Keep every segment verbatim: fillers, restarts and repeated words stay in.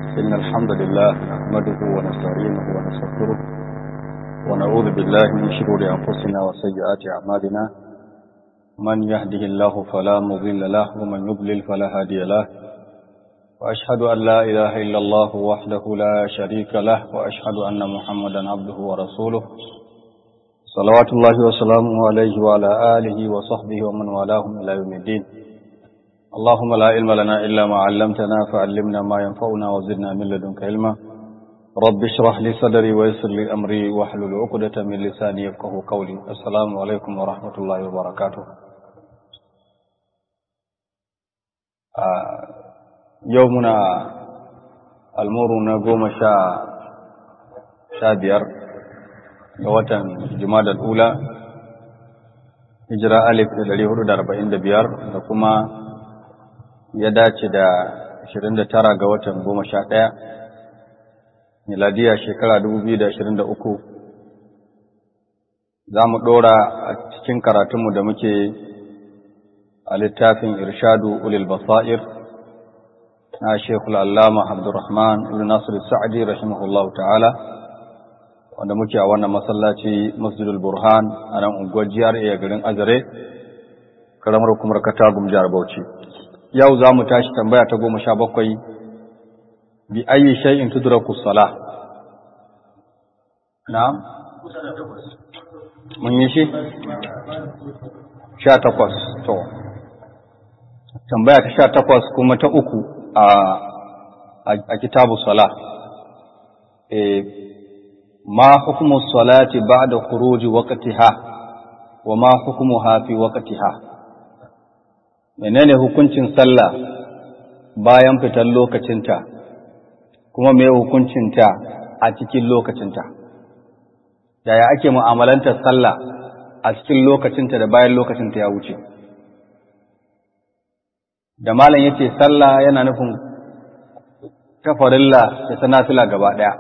إن الحمد لله نحمده ونستعينه ونستغفره ونعوذ بالله من شرور أنفسنا وسيئات أعمالنا من يهده الله فلا مضل له ومن يضلل فلا هادي له وأشهد أن لا إله إلا الله وحده لا شريك له وأشهد أن محمدا عبده ورسوله صلوات الله وسلامه عليه وعلى آله وصحبه ومن والاهم إلى يوم الدين. اللهم لا علم لنا إلا ما علمتنا فعلمنا ما ينفعنا وزدنا من لدنك علما. رب اشرح لي صدري ويسر لي أمري واحلل عقدة من لساني يفقهوا قولي. السلام عليكم ورحمة الله وبركاته. آه يومنا المورنا قوم شا شابير watan Jumadal Ula hijira alif da ɗari hudu da arba'in da biyar da kuma ya dace da ashirin da tara ga watan goma sha ɗaya miladiya shekara dubu biyu da ashirin da uku. Za mu ɗora a cikin karatunmu da muke a littafin Irshadu Ulil Basair na Sheikhul Allama Abdurrahman ibn Nasir Sa'di rahimahullahu ta'ala, wanda muke a wannan masallaci Masjidul Burhan a nan unguwar G R A a garin Azare, karamar hukumar Katagum jihar Bauchi. Yau za mu tashi tambaya ta goma sha bakwai, bi ayi shay'in tudraku salah. Na'am? Mun yi shi? Sha takwas. To. Tambaya ta sha takwas kuma ta uku a a kitabu salah. Eh ما حكم الصلاة بعد خروج وقتها وما حكمها في وقتها menene hukuncin sallah bayan fitar lokacinta kuma me hukuncinta a cikin lokacinta? Yaya ake mu'amalantar sallah a cikin lokacinta da bayan lokacinta ya wuce? Da malam yace sallah yana nufin ta farilla da ta nafila gaba daya.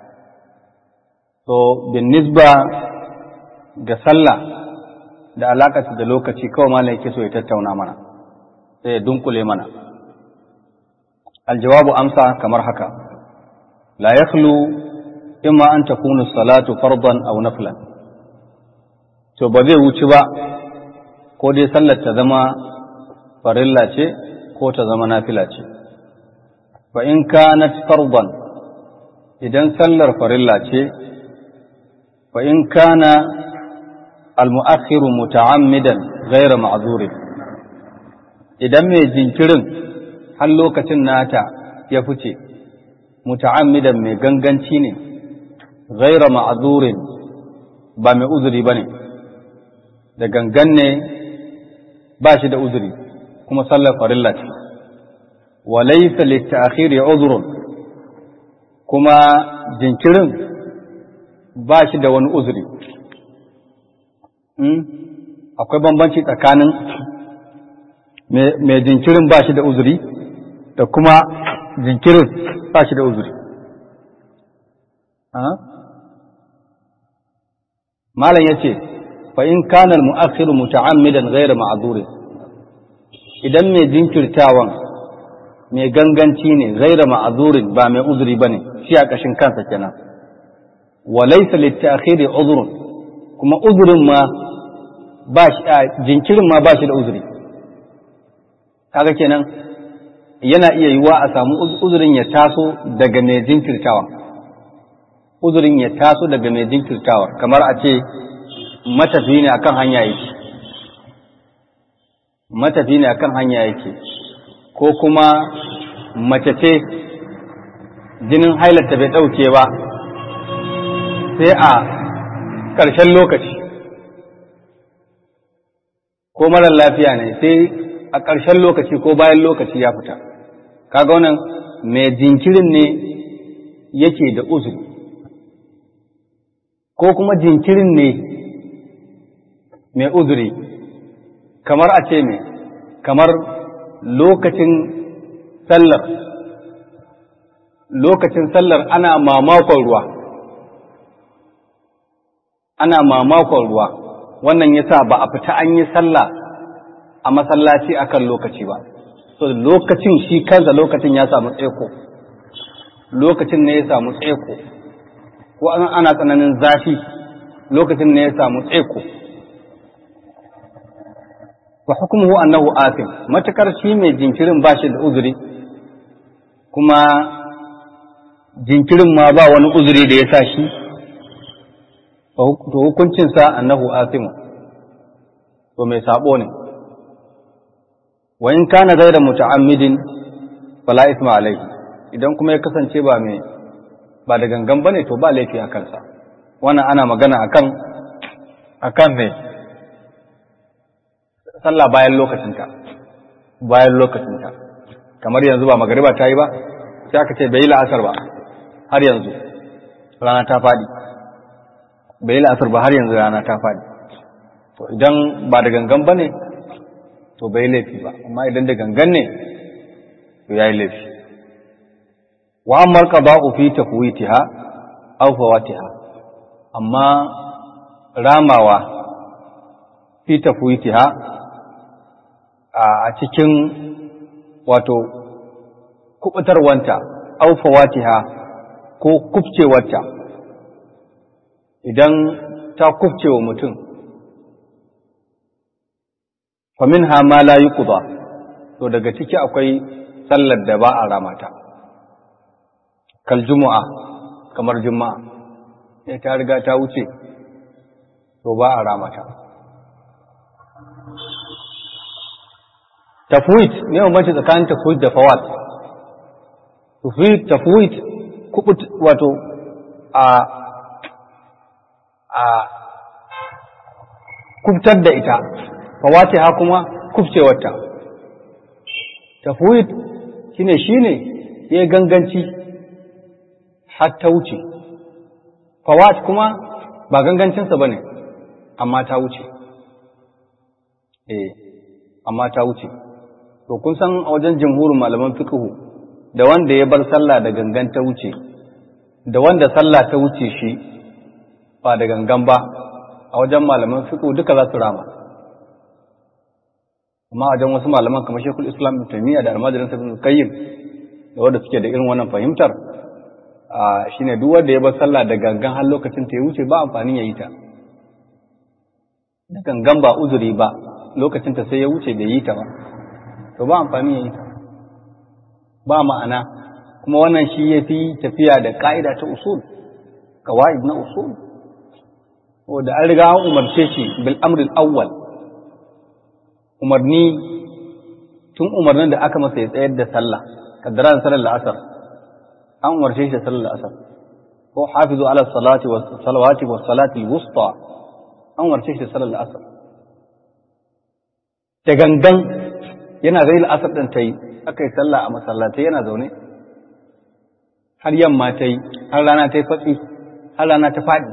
So, bin nisba ga sallah da alaƙarsa da lokaci kawai malam yake so ya tattauna mana, sai ya dunkule mana. Aljawabu amsa kamar haka, la yakhlu imma an takunu salatu fardan aw naflan. To ba zai wuci ba, ko dai sallar ta zama farilla ce ko ta zama nafila ce. Fa in kanat fardan, idan sallar farilla ce, وإن كان المؤخر متعمدا غير معذور idan mai jinkirin har lokacin nata ya fice muta'ammidan mai ganganci ne ghaira ma'zurin ba mai uzuri bane da gangan ne ba shi da uzuri kuma sallar farilla ce wa laysa lit-ta'khiri uzrun kuma jinkirin ba shi da wani uzuri. Akwai bambanci tsakanin mai jinkirin ba shi da uzuri da kuma jinkirin ba shi da uzuri. Malam ya ce, fa'in kanar mu'akhiru muta'ammidan gaira ma'azuri, idan mai jinkirtawan mai ganganci ne gaira ma'azurin ba mai uzuri ba ne, shi a ƙashin kansa kenan. Walaisa littakhiri uzrun kuma uzurin ma ba shi jinkirin ma ba shi da uzuri. Kaga kenan yana iya yiwa a samu uzurin ya taso daga mai jinkirtawa uzurin ya taso daga mai jinkirtawa kamar a ce matafi ne akan hanya yake matafi ne akan hanya yake ko kuma mace ce jinin hailarta bai dauke ba sai a ƙarshen lokaci, ko marar lafiya ne sai a ƙarshen lokaci ko bayan lokaci ya fita. Kaga wannan mai jinkirin ne yake da uzuri, ko kuma jinkirin ne mai uzuri, kamar a ce mai, kamar lokacin sallar, lokacin sallar ana mamakon ruwa. ana mamakon ruwa, wannan yasa ba a fita an yi sallah a masallaci akan lokaci ba. So lokacin shi kansa lokacin ya samu tsaiko. lokacin ne ya samu tseko, ko ana tsananin zafi lokacin ne ya samu tseko. Wa hukmuhu annahu athim, matakar shi mai jinkirin ba shi da uzuri, kuma jinkirin ma ba wani uzuri da ya sa shi, to hukuncinsa annahu athim, to mai sabo ne. Wa in kana ghayra muta'ammidin fala isma alayhi, idan kuma ya kasance ba mai ba da gangan bane to ba laifi a kansa. Wannan ana magana akan akan ne sallah bayan lokacinta, bayan lokacinta, kamar yanzu ba magariba ta yi ba, sai aka ce bai yi la'asar ba har yanzu rana ta faɗi, bai yi la'asar ba har yanzu rana ta faɗi. To idan ba da gangan ba ne to bai laifi ba, amma idan da gangan ne to ya yi laifi. Wa amma qada'u fi tafwitiha aw fawatiha, amma ramawa fi tafwitiha a cikin wato kubutarwanta aw fawatiha ko kubcewarta, idan ta kubcewa mutum faminha ma la yuqda, to daga ciki akwai sallar da ba a ramata, kal jumu'a, kamar juma'a sai ta riga ta wuce to ba a ramata. Tafwid ne bambanci tsakanin tafwid da fawat. Tafwid tafwid kubut wato a a kubtar da ita, fawatiha kuma kubcewarta. Tafwid shine shine ya ganganci har ta wuce, fawat kuma ba gangancinsa bane amma ta wuce, eh amma ta wuce. To kun san a wajen jumhurin malaman fiqhu, da wanda ya bar sallah da gangan ta wuce, da wanda sallah ta wuce shi ba da gangan ba, a wajen malaman fiqhu duka za su rama. Amma a wajen wasu malaman kamar Sheikhul Islam Ibn Taymiyyah da almajirin sa Ibn Qayyim, da wanda suke da irin wannan fahimtar, a shine duk wanda ya bar sallah da gangan har lokacin ta ya wuce ba amfani ya yi ta. Da gangan ba uzuri ba, lokacin ta sai ya wuce bai yi ta ba, to ba amfani ya yi ta, ba ma'ana. Kuma wannan shi ya fi tafiya da ka'ida ta usul, kawa'id na usul, wanda an riga an umarce shi bil amril awwal, umarni tun umarnin da aka masa ya tsayar da sallah, kaddara sallar la'asar an umarce shi da sallar la'asar, ko hafizu ala salati was salawati was salati al-wusta an umarce shi da sallar la'asar. Da gangan yana zai la'asar ɗin ta yi, aka yi sallah a masallatai yana zaune, har yamma ta yi, har rana ta yi fatsi, har rana ta faɗi,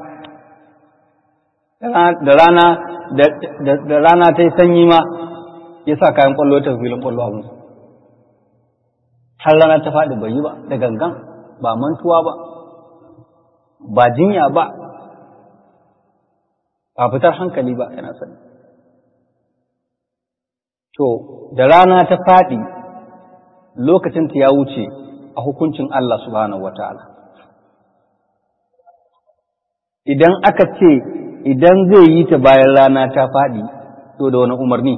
da rana da rana ta yi sanyi ma ya sa kayan ƙwallo ta filin ƙwallo a musu, har rana ta faɗi bai yi ba, da gangan, ba mantuwa ba, ba jinya ba, ba fitar hankali ba, yana sani. To, da rana ta faɗi lokacin ta ya wuce a hukuncin Allah subhanahu wa ta'ala. Idan aka ce, idan zai yi ta bayan rana ta faɗi, to da wani umarni?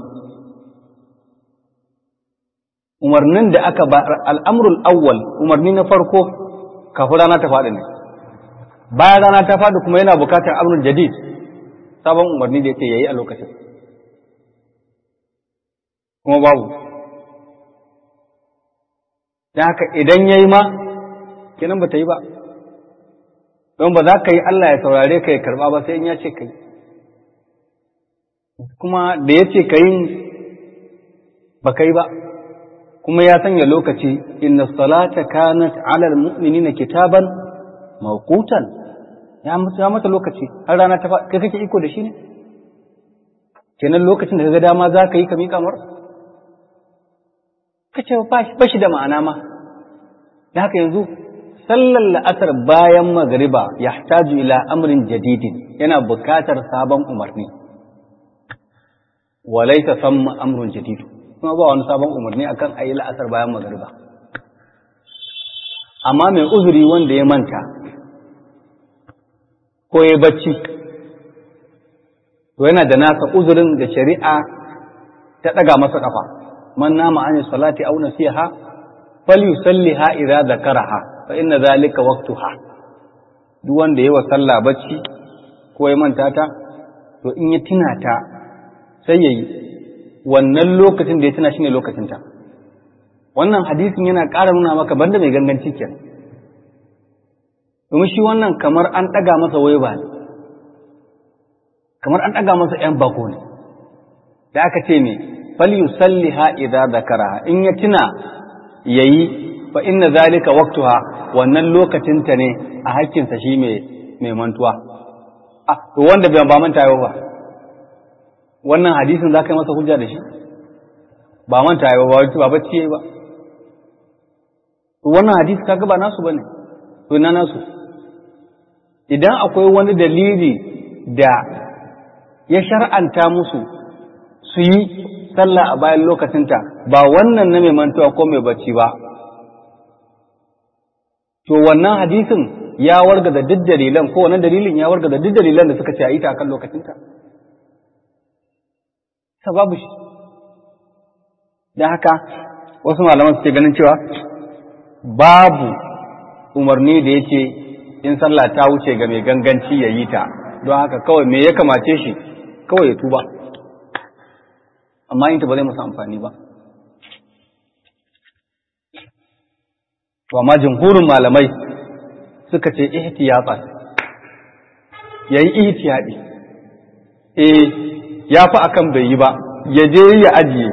Umarnin da aka ba, al'amurul awwal, umarni na farko, kafin rana ta faɗi ne. Bayan rana ta faɗi kuma yana bukatar amrul jadid, sabon umarni da yake yayi a lokacin. Kuma babu, don haka idan ya yi ma kenan ba ta yi ba, don ba za ka yi Allah ya saurare ka ya karɓa ba sai in ya ce ka yi, kuma da ya ce ka yin ba ka yi ba, kuma ya sanya lokaci, inna salata kanat alal mu'minina kitaban mawqutan, ya mata lokaci har rana ta fa kai kake iko da shi ne, kenan lokacin da ka ga dama za ka yi ka miƙa mar kace ba shi da ma'ana ma. Da haka yanzu sallar la'asar bayan magriba yahtaju ila amrin jadidin, yana bukatar sabon umarni, walaysa samma amrun jadid, kuma ba wani sabon umarni akan ayi la'asar bayan magriba. amma mai uzuri wanda ya manta ko ya bacci to yana da nasa uzurin da shari'a ta ɗaga masa ƙafa. Man nama an salati aw nasiha falyusalliha idza zakaraha fa inna zalika waqtuha. Duk wanda yayi wa sallah bacci ko ya manta ta to in ya tuna ta sai yayi, wannan lokacin da ya tuna shine lokacin ta. Wannan hadisin yana ƙara nuna maka banda mai ganganci kenan. Domin shi wannan kamar an ɗaga masa waiba ne, kamar an ɗaga masa ‘yan bako ne, da aka ce ne, falyusalliha idza zakaraha, in ya tuna yayi fa inna zalika waqtuha, wannan lokacinta ne a hakkinsa shi mai mantuwa. Ah, to wanda bai ba manta yau ba, wannan hadisin za ka yi masa hujja da shi? Ba manta yau ba, ba bacci yayi ba. Wannan hadisi kaga ba nasu bane, to na nasu. Idan akwai wani dalili da ya shar'anta musu su yi sallah a bayan lokacinta ba wannan na mai mantuwa ko mai bacci ba, to wannan hadisin ya wargaza duk dalilan, ko wannan dalilin ya wargaza duk dalilan da suka ce a yi ta akan lokacinta. Sababu shi. Don haka wasu malaman suke ganin cewa babu umarni da yake in sallah ta wuce ga mai ganganci ya yi ta, don haka kawai me ya kamace shi kawai ya tuba, amma yin ta ba zai masa amfani ba. To amma jumhurin malamai suka ce ihtiyatan, yayi ihtiyadi, eh ya fi akan bai yi ba, ya je ya ajiye,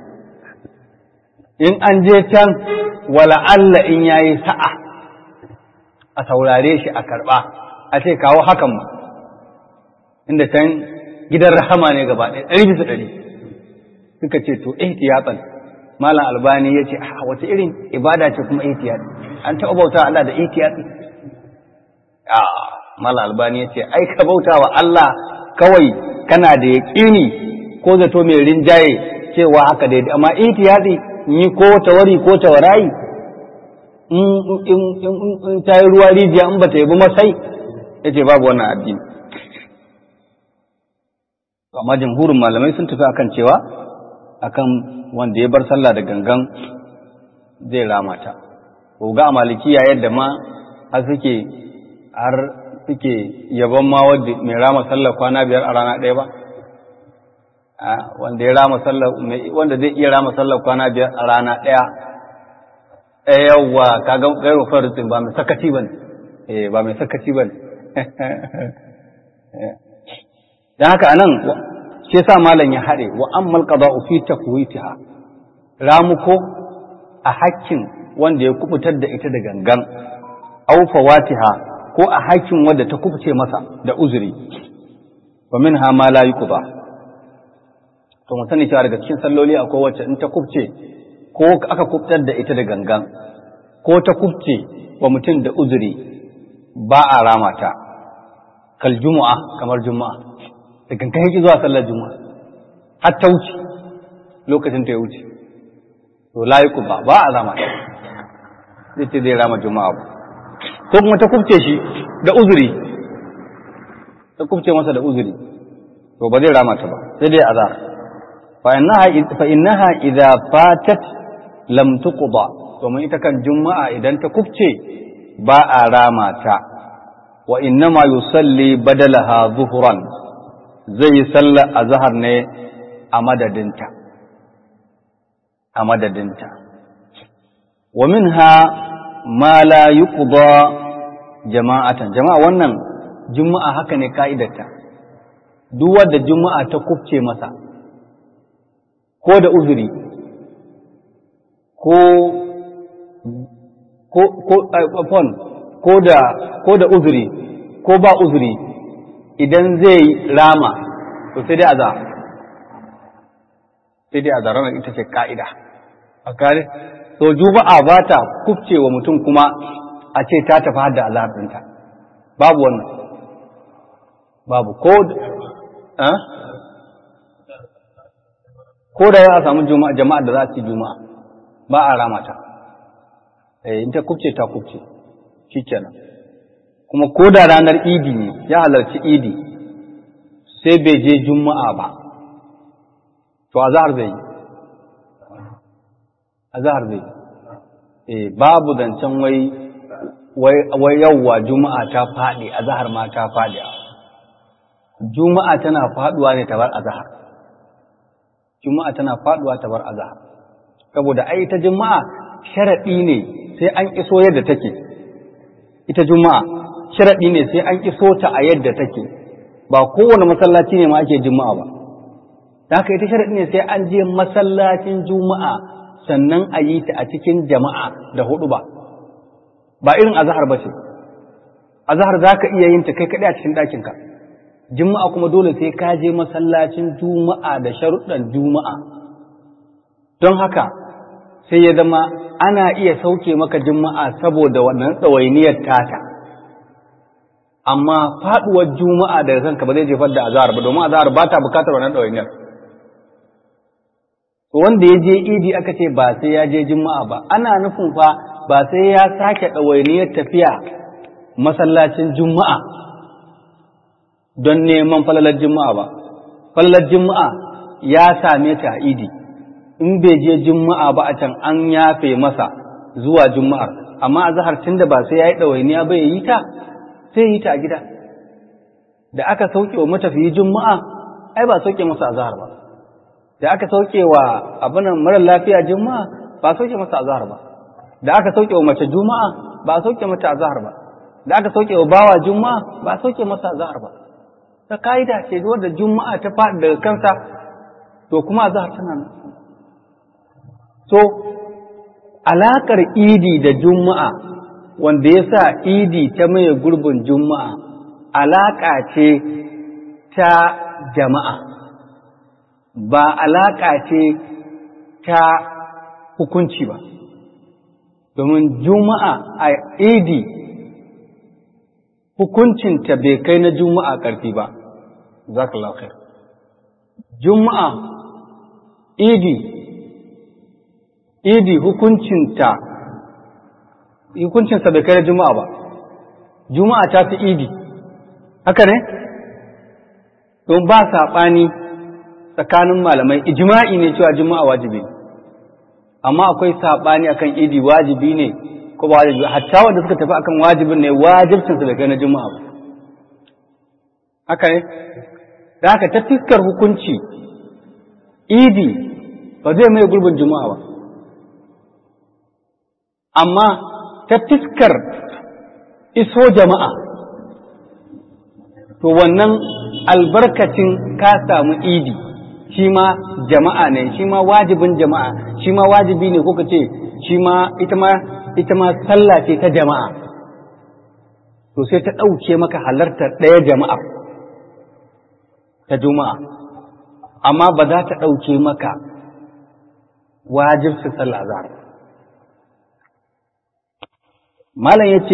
in an je can wala Allah in yayi sa'a a saurare shi a karba, a ce kawo hakan ma, inda can gidan rahama ne gaba ɗaya ɗari bisa ɗari. Suka ce to ihtiyatan, malam Albani ya ce a wata irin ibada ce kuma ihtiyati, an taɓa bauta Allah da ihtiyati? a malam Albani ya ce ai ka bauta wa Allah kawai kana da yaƙini ko zato mai rinjaye cewa haka daidai, amma ihtiyati ni ko tawari ko tawarayi in ta yi ruwa rijiya in ba ta yi bi masai, ya ce babu wannan addini. Amma jamhurin malamai sun tafi akan cewa akan wanda ya bar sallah da gangan zai rama ta. Ko ga malikiya yadda ma har suke har suke yabon ma wanda mai rama sallah kwana biyar a rana ɗaya ba, wanda ya rama sallah wanda zai iya rama sallah kwana biyar a rana ɗaya. Eh yawwa kaga gairu farzin ba mai sakaci bane, eh ba mai sakaci bane. Dan haka anan shi yasa malam ya haɗe wa ammal qada'u fi takwitiha, ramuko a hakkin wanda ya kubutar da ita da gangan, aw fawatiha ko a hakkin wanda ta kubuce masa da uzuri, wa minha ma la yuqda. To mun sani cewa daga cikin salloli akwai wacce in ta kubce ko aka kubtar da ita da gangan ko ta kubce wa mutum da uzuri ba a ramata, kal jumu'a, kamar juma'a da gangan yake zuwa sallar juma'a har ta wuce lokacin ta ya wuce, to layiku ba ba a rama zai ce zai rama juma'a ba. Ko kuma ta kubce shi da uzuri, ta kubce masa da uzuri, to ba zai rama ta ba sai dai azar. fa innaha fa innaha idza fatat lam tuqda, domin ita kan juma'a idan ta kubce ba a rama ta. Wa innama yusalli badalaha zuhran, zai yi sallar azhar ne a madadinta a madadinta wa minha ma la yuqda jama'atan. Jama'a wannan juma'a haka ne ka'idarta, duk wanda juma'a ta kubce masa ko da uzuri ko ko ko ko da ko da uzuri ko ba uzuri, idan zai rama to sai dai azhar, sai dai azhar ita ce ka'ida a kare. to juma'a ba ta kubce wa mutum kuma a ce ta tafi har da azhar ɗinta, babu wannan, babu. ko eh ko da ya samu juma'a jama'a da za su yi juma'a ba a rama ta, eh in ta kubce ta kubce shikenan. Kuma ko da ranar idi ne ya halarci idi sai bai je juma'a ba to azhar zai azhar zai eh babu zancen wai wai wai yawwa juma'a ta fadi azhar ma ta fadi. Juma'a tana faduwa ne ta bar azhar. Juma'a tana faduwa ta bar azhar. Saboda ai ta juma'a sharadi ne sai an iso yadda take. Ita juma'a sharadi ne sai an iso ta a yadda take. Ba kowane masallaci ne ma ake juma'a ba. Da haka ita sharadi ne sai an je masallacin juma'a sannan a yi ta a cikin jama'a da hudu ba. Ba irin azhar ba ce. Azhar za ka iya yin ta kai kaɗai a cikin ɗakinka. Juma'a kuma dole sai ka je masallacin juma'a da sharuɗan juma'a. Don haka sai ya zama ana iya sauke maka juma'a saboda wannan tsawainiyar tata. Amma faɗuwar juma'a daga kanka ba zai jefar da azhar ba, domin azhar ba ta bukatar wannan tsawainiyar. Wanda ya je idi aka ce ba sai ya je juma'a ba, ana nufin fa ba sai ya sake ɗawainiyar tafiya masallacin juma'a don neman falalar juma'a ba. Falalar juma'a ya same ta a idi, in bai je juma'a ba a can an yafe masa zuwa juma'ar, amma a zahar tun da ba sai ya yi ɗawainiya ba ya yi ta, sai yi ta a gida. Da aka sauke wa matafiyi juma'a, ai ba sauke masa a zahar ba. Da aka sauke wa abinan marar lafiya juma'a, ba sauke masa a zahar ba. Da aka sauke wa mace juma'a, ba sauke mata a zahar ba. Da aka sauke wa bawa juma'a, ba sauke masa a zahar ba. Ta ka'ida ce wadda juma'a ta faɗi daga kansa, to kuma a zahar tana nan. So, alaƙar idi da juma'a wanda ya sa idi ta maye gurbin juma'a, alaƙa ce ta jama'a, ba alaƙa ce ta hukunci ba. Domin juma'a a idi hukuncinta bai kai na juma'a ƙarfi ba. Jazakallahu khair. Juma'a idi idi hukuncinta hukuncinsa bai kai na juma'a ba. Juma'a ta fi idi, haka ne? Don ba saɓani tsakanin malamai, ijma'i ne cewa juma'a wajibi, amma akwai saɓani akan idi wajibi ne ko ba wajibi. Hatta wanda suka tafi akan wajibin ne wajibcinsa bai kai na juma'a ba, haka ne? Da haka ta fiskar hukunci idi ba zai mai gurbin juma'a ba, amma ta fiskar iso jama'a to wannan albarkacin ka samu idi shi ma jama'a ne, shi ma wajibin jama'a, shi ma wajibi ne ko ka ce shi ma ita ma ita ma sallah ce ta jama'a, to sai ta ɗauke maka halartar ɗaya jama'a ta juma'a, amma ba za ta ɗauke maka wajibci sallah azhar. Malam yace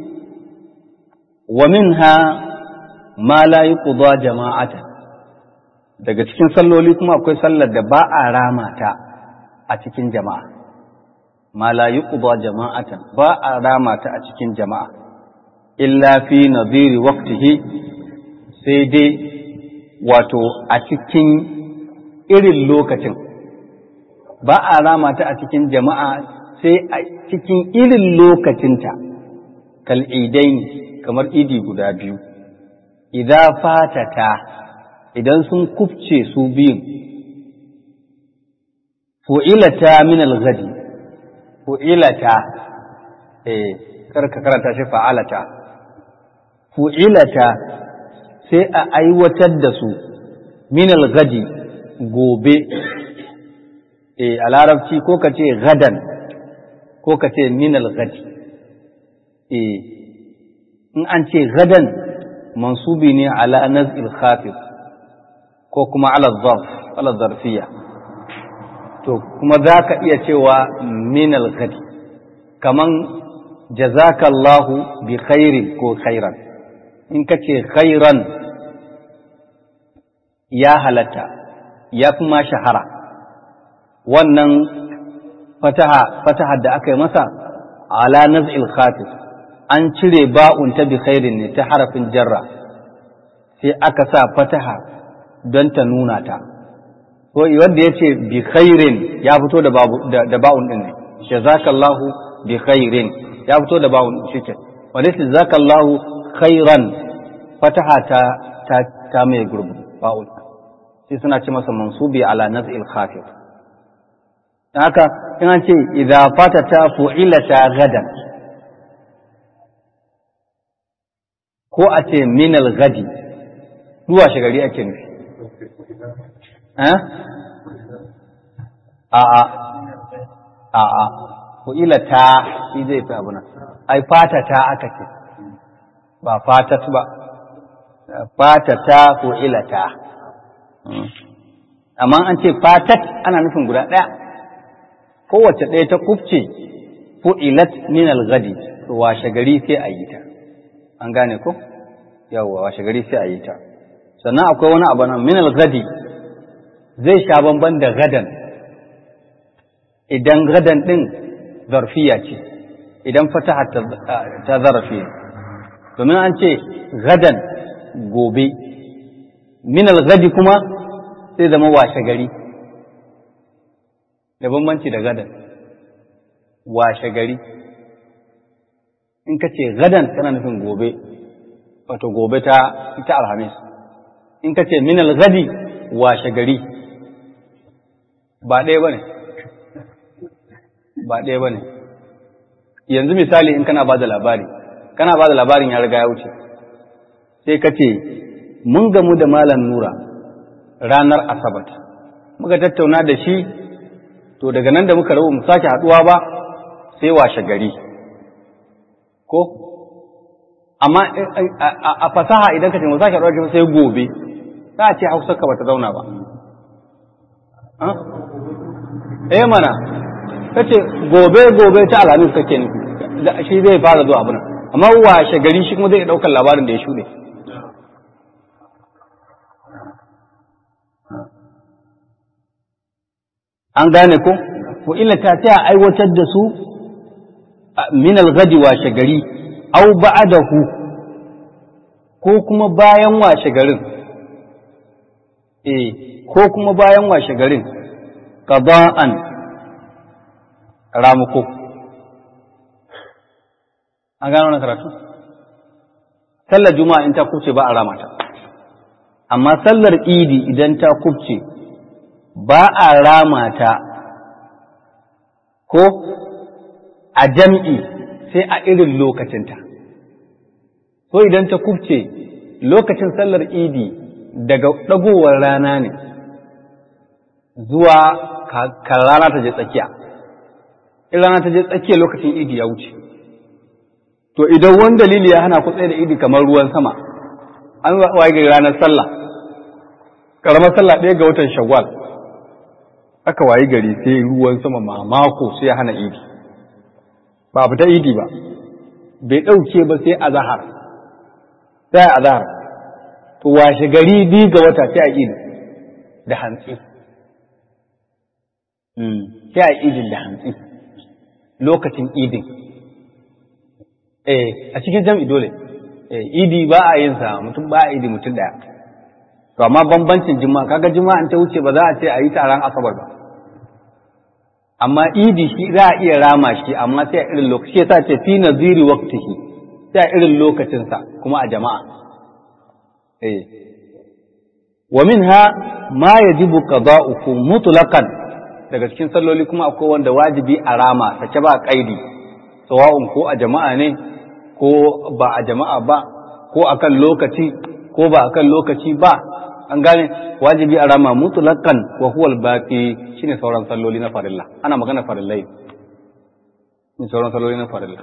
wa minha ma la yuqda jama'atan, daga cikin salloli kuma akwai sallar da ba a rama ta a cikin jama'a. Ma la yuqda jama'atan, ba a rama ta a cikin jama'a illa fi nadhiri waqtihi, sai dai wato a cikin irin lokacin. Ba a rama ta a cikin jama'a sai a cikin irin lokacinta, kal idaini, kamar idi guda biyu. Idan fatata, idan sun kufce su biyun, fu'ilata min al-ghadi, fu'ilata, eh, karka karanta shi fa'alata, fu'ilata sai a aiwatar da su min al-ghadi gobe, eh, a larabci ko ka ce gadan ko ka ce min al-ghadi, eh, in an ce gadan mansubi ne ala naz'il khafif ko kuma ala zarf, ala zarfiya, to kuma za ka iya cewa min al-ghadi, kaman jazakallahu bi khairin ko khairan. In ka ce khairan ya halatta, ya fi ma shahara, wannan fataha fataha da aka yi masa ala naz'il khafif an cire ba'un ta bi khairin ne ta harafin jarra sai aka sa fataha don ta nuna ta ko wanda yace bi khairin ya fito da babu da ba'un din ne jazakallahu bi khairin ya fito da ba'un shike wanda jazakallahu khairan fataha ta ta, ta mai gurbu ba'un sai suna ce masa mansubi ala naz'il khafif haka in an ce idza fatata fu'ilata gadan ko a ce minal gadi zuwa shigari ake nufi eh a a a a fu'ilata shi zai fi abu nan ai fatata aka ce ba fatat ba fatata fu'ilata amma an ce fatat ana nufin guda ɗaya kowace ɗaya ta kufce fu'ilat min al-ghadi washe gari sai a yi ta an gane ko yawwa washe gari sai a yi ta sannan akwai wani abu nan min al-ghadi zai sha bamban da gadan idan gadan din zarfiya ce idan fataha ta zarfi domin an ce gadan gobe min al-ghadi kuma sai zama washe gari da bambanci da gadan washe gari in ka ce gadan tana nufin gobe wato gobe ta ita alhamis in ka ce minal gadi washe gari ba ɗaya ba ne ba ɗaya ba ne yanzu misali in kana ba da labari kana ba da labarin ya riga ya wuce sai ka ce mun gamu da malam nura ranar asabar muka tattauna da shi to daga nan da muka rabu mu sake haduwa ba sai washe gari ko amma a fasaha idan ka ce mu sake haduwa sai gobe za a ce Hausa ka bata zauna ba eh mana kace gobe gobe ta alhamis kake nufi shi zai fara zuwa abuna amma washe gari shi kuma zai daukar labarin da ya shuɗe an gane ko ko illa ta ta aiwatar da su min al-ghadi washe gari aw ba'dahu ko kuma bayan washe garin eh ko kuma bayan washe garin qada'an ramuko an gano na karatu sallar juma'a in ta kubce ba a ramata amma sallar idi idan ta kubce ba a rama ta ko a jam'i sai a irin lokacinta. So idan ta kubce lokacin sallar idi daga ɗagowar rana ne zuwa kan rana ta je tsakiya. In rana ta je tsakiya lokacin idi ya wuce. To idan wani dalili ya hana ku tsaye da idi kamar ruwan sama, an waye gari ranar sallah, ƙaramar sallah ɗaya ga watan Shawwal. Aka wayi gari sai ruwan sama mamako sai ya hana idi ba fita idi ba bai ɗauke ba sai azahar sai azahar to washe gari bi ga wata sai a idi da hantsi sai a idin da hantsi lokacin idin eh a cikin jam'i dole eh idi ba a yin sa mutum ba a idi mutum daya to amma bambancin juma'a kaga juma'a an ta wuce ba za a ce a yi taron asabar ba amma idi shi za a iya rama shi amma sai a irin lokaci yasa ce fi naziri waqtihi sai a irin lokacin sa kuma a jama'a eh wa minha ma yajibu qada'uhu mutlaqan daga cikin salloli kuma akwai wanda wajibi a rama sake ba kaidi sawa'un ko a jama'a ne ko ba a jama'a ba ko akan lokaci ko ba akan lokaci ba an gane wajibi a rama mutlaqan wa huwa al-baqi shine sauran salloli na farilla ana magana farillai ne sauran salloli na farilla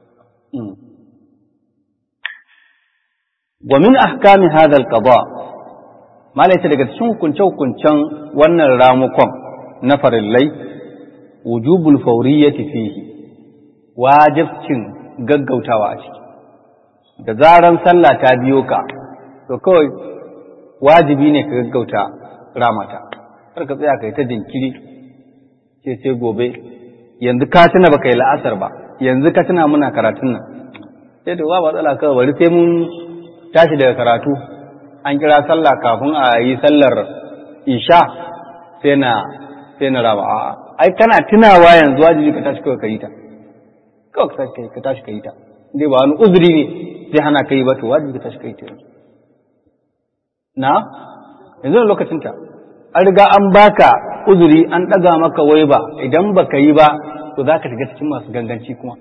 wa min ahkami hadha al-qada malai daga cikin hukunce hukuncen wannan ramukon na farillai wujubul fawriyyati fihi wajibcin gaggautawa a ciki da zaran sallah ta biyo ka to kawai wajibi ne ka gaggauta ramata kar ka tsaya kai ta jinkiri ce sai gobe yanzu ka tuna baka yi la'asar ba yanzu ka tuna muna karatun nan sai to ba matsala kawai bari sai mun tashi daga karatu an kira sallah kafin a yi sallar isha sai na sai na raba a'a ai kana tunawa yanzu wajibi ka tashi kawai ka yi ta kawai ka tashi ka yi ta dai ba wani uzuri ne zai hana ka yi ba to wajibi ka tashi ka yi ta na yanzu da lokacin ta an riga an baka uzuri an ɗaga maka wai ba idan baka yi ba to za ka shiga cikin masu ganganci kuma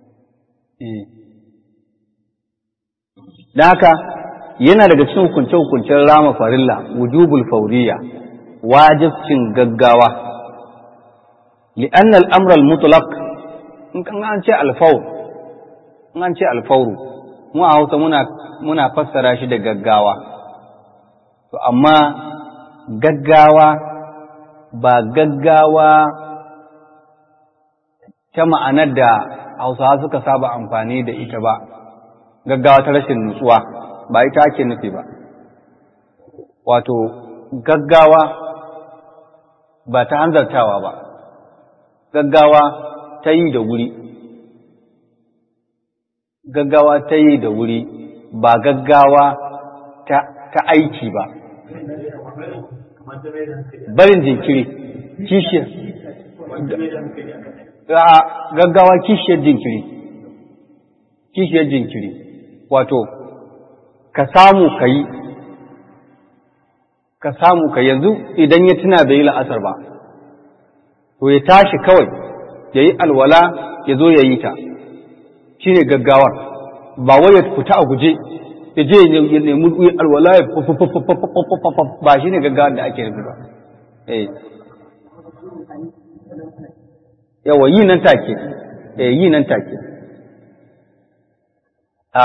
da haka yana daga cikin hukunce-hukuncen rama farilla wujubul fauriya wajibcin gaggawa li'anna al-amr al-mutlaq in kan an ce al-fawr in an ce al-fawru mu a Hausa muna muna fassara shi da gaggawa to amma gaggawa ba gaggawa ta ma'anar da Hausawa suka saba amfani da ita ba gaggawa ta rashin nutsuwa ba ita ake nufi ba wato gaggawa ba ta hanzartawa ba gaggawa ta yi da wuri gaggawa ta yi da wuri ba gaggawa ta, ta aiki ba barin jinkiri kishiyar gaggawa kishiyar jinkiri kishiyar jinkiri wato ka samu ka yi ka samu ka yanzu idan ya tuna bai yi la'asar ba to ya tashi kawai ya yi alwala ya zo ya yi ta shi ne gaggawar ba wai ya fita a guje ya je ya nemi alwala ya ba shi ne gaggawar da ake nufi ba yawa yi nan take yi nan take a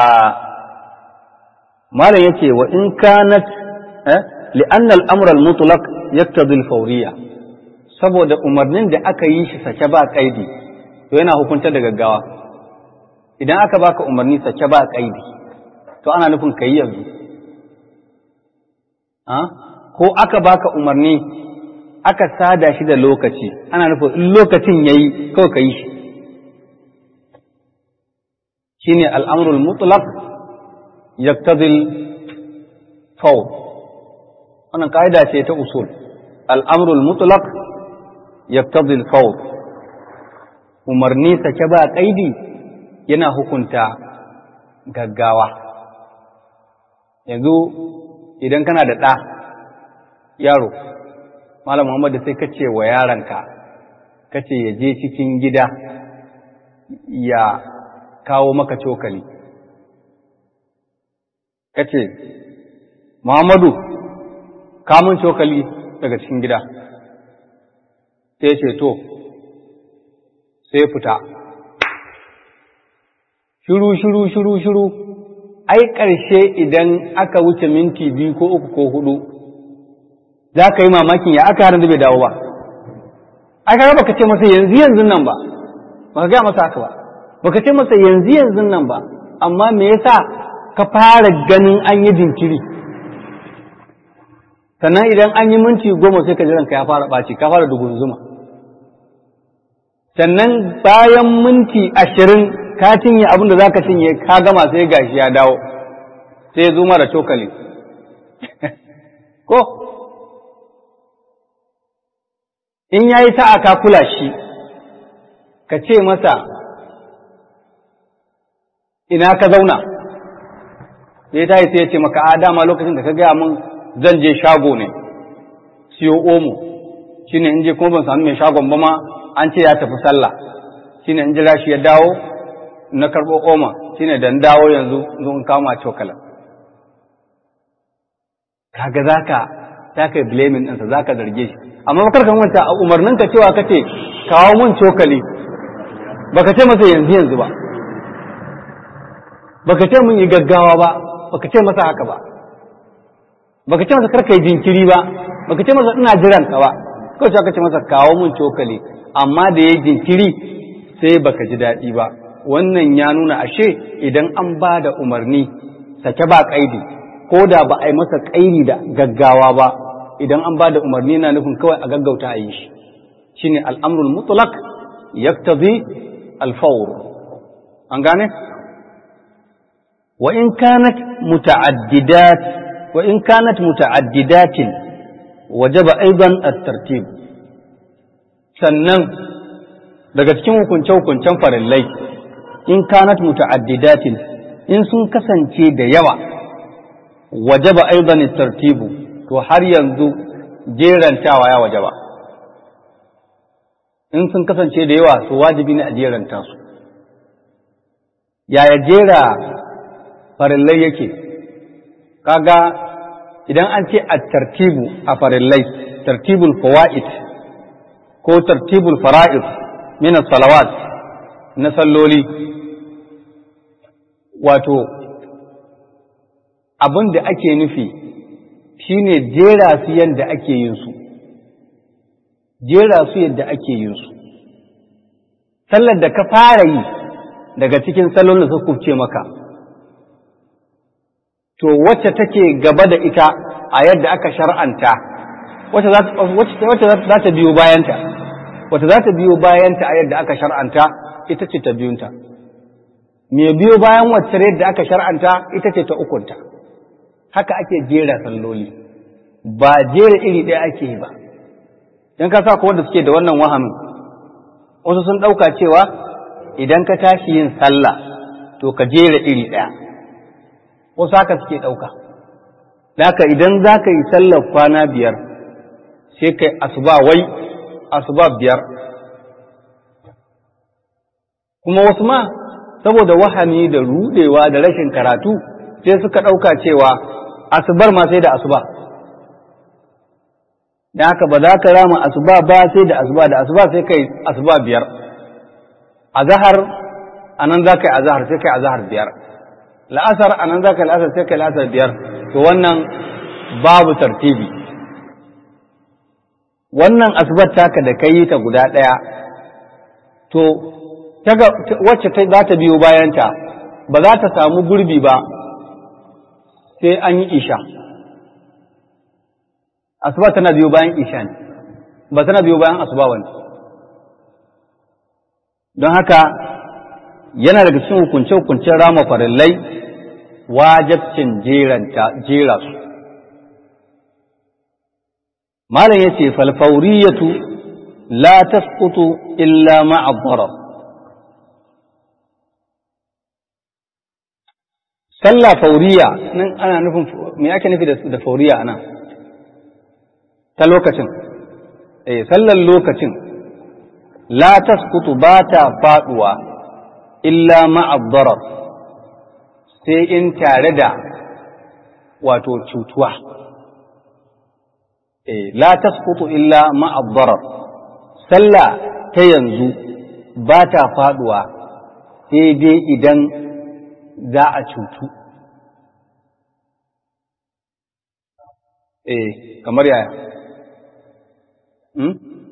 malam yace wa in kanat li'anna al-amr al-mutlaq yaqtadi al-fawriyya saboda umarnin da aka yi shi sake ba kaidi to yana hukunta da gaggawa idan aka baka umarni sake ba kaidi to ana nufin kai yanzu ha ko aka baka umarni aka sada shi da lokaci ana nufin in lokacin yayi kawai kai shi shine al-amr al-mutlaq yaqtadi al-fawr wannan kaida ce ta usul al-amr al-mutlaq yaqtadi al-fawr umarni sake ba kaidi yana hukunta gaggawa yanzu idan kana da ɗa yaro malam Muhammad sai ka ce wa yaranka ka ce ya je cikin gida ya kawo maka cokali ka ce Muhammadu kamun cokali daga cikin gida sai ce to sai fita shiru shiru shiru shiru ai ƙarshe idan aka wuce minti biyu ko uku ko hudu za ka yi mamakin ya aka harin da bai dawo ba aka ga baka ce masa yanzu yanzu nan ba baka ga masa haka ba baka ce masa yanzu yanzu nan ba amma me yasa ka fara ganin an yi jinkiri sannan idan an yi minti goma sai ka ji ranka ya fara ɓaci ka fara dugunzuma sannan bayan minti ashirin ka cinye abin da za ka cinye ka gama sai gashi ya dawo sai ya zo mara cokali ko in ya yi sa'a ka kula shi ka ce masa ina ka zauna sai ta yi sai ya ce maka a dama lokacin da ka gaya min zan je shago ne siyo omo shi ne in je kuma ban sami mai shagon ba ma an ce ya tafi sallah shi ne in jira shi ya dawo na karɓo oma shi ne dan dawo yanzu zo in kama cokalan kaga za ka za ka yi blaming ɗinsa za ka zarge shi amma bakar kan wanta a umarninka cewa ka ce kawo mun cokali baka ce masa yanzu yanzu ba baka ce mun yi gaggawa ba baka ce masa haka ba baka ce masa karka yi jinkiri ba baka ce masa ina jiran ka ba kawai sai ka ce masa kawo mun cokali amma da yayi jinkiri sai baka ji daɗi ba wannan ya nuna ashe idan an ba da umarni sake ba kaidi ko da ba a yi masa kaidi da gaggawa ba idan an ba da umarni na nufin kawai a gaggauta a yi shi shine al'amrul mutlaq yaktazi al-fawr an gane wa in kanat muta'addidat wa in kanat muta'addidatin wajaba aidan at-tartib sannan daga cikin hukunce-hukuncen farillai in kanat muta'addidatin in sun kasance da yawa wajaba aidan at-tartibu to har yanzu jerantawa ya wajaba in sun kasance da yawa to wajibi ne a jeranta su yaya jera farillai yake kaga idan an ce at-tartibu a farillai tartibul fawaid ko tartibul fara'id min as-salawat na salloli wato abin da ake nufi shine jera su yadda ake yin su jera su yadda ake yin su sallar da ka fara yi daga cikin sallolin da suka kubce maka to wacce take gaba da ita a yadda aka shar'anta wacce za wacce za ta biyo bayanta wacce za ta biyo bayanta a yadda aka shar'anta ita ce ta biyunta me biyo bayan wacce yadda aka shar'anta ita ce ta ukunta haka ake jera salloli ba jera iri ɗaya ake yi ba dan ka sa ko wanda suke da wannan wahamin wasu sun ɗauka cewa idan ka tashi yin sallah to ka jera iri ɗaya wasu haka suke ɗauka haka idan za ka yi sallar kwana biyar sai kai asuba wai asuba biyar kuma wasu ma saboda wahami da rudewa da rashin karatu sai suka ɗauka cewa asubar ma sai da asuba da haka ba za ka rama asuba ba sai da asuba da asuba sai kai asuba biyar azhar anan za ka yi azhar sai kai azhar biyar la'asar anan za ka yi la'asar sai kai la'asar biyar to wannan babu tartibi wannan asubar taka da kai ta guda ɗaya to wacce za ta biyo bayanta ba za ta samu gurbi ba sai an yi isha asuba tana biyo bayan isha ne ba tana biyo bayan asuba wani don haka yana daga cikin hukunce-hukuncen rama farillai wajabcin jera su malam yace fal fawriyatu la tasqutu illa ma'a darar sallah fauriya nan ana nufin me ake nufi da fauriya anan ta lokacin eh sallar lokacin la tasqutu bata faduwa illa ma'a darar sai in tare da wato cutuwa eh la tasqutu illa ma'a darar sallah ta yanzu bata faduwa sai dai idan za a cutu eh kamar yaya hmm?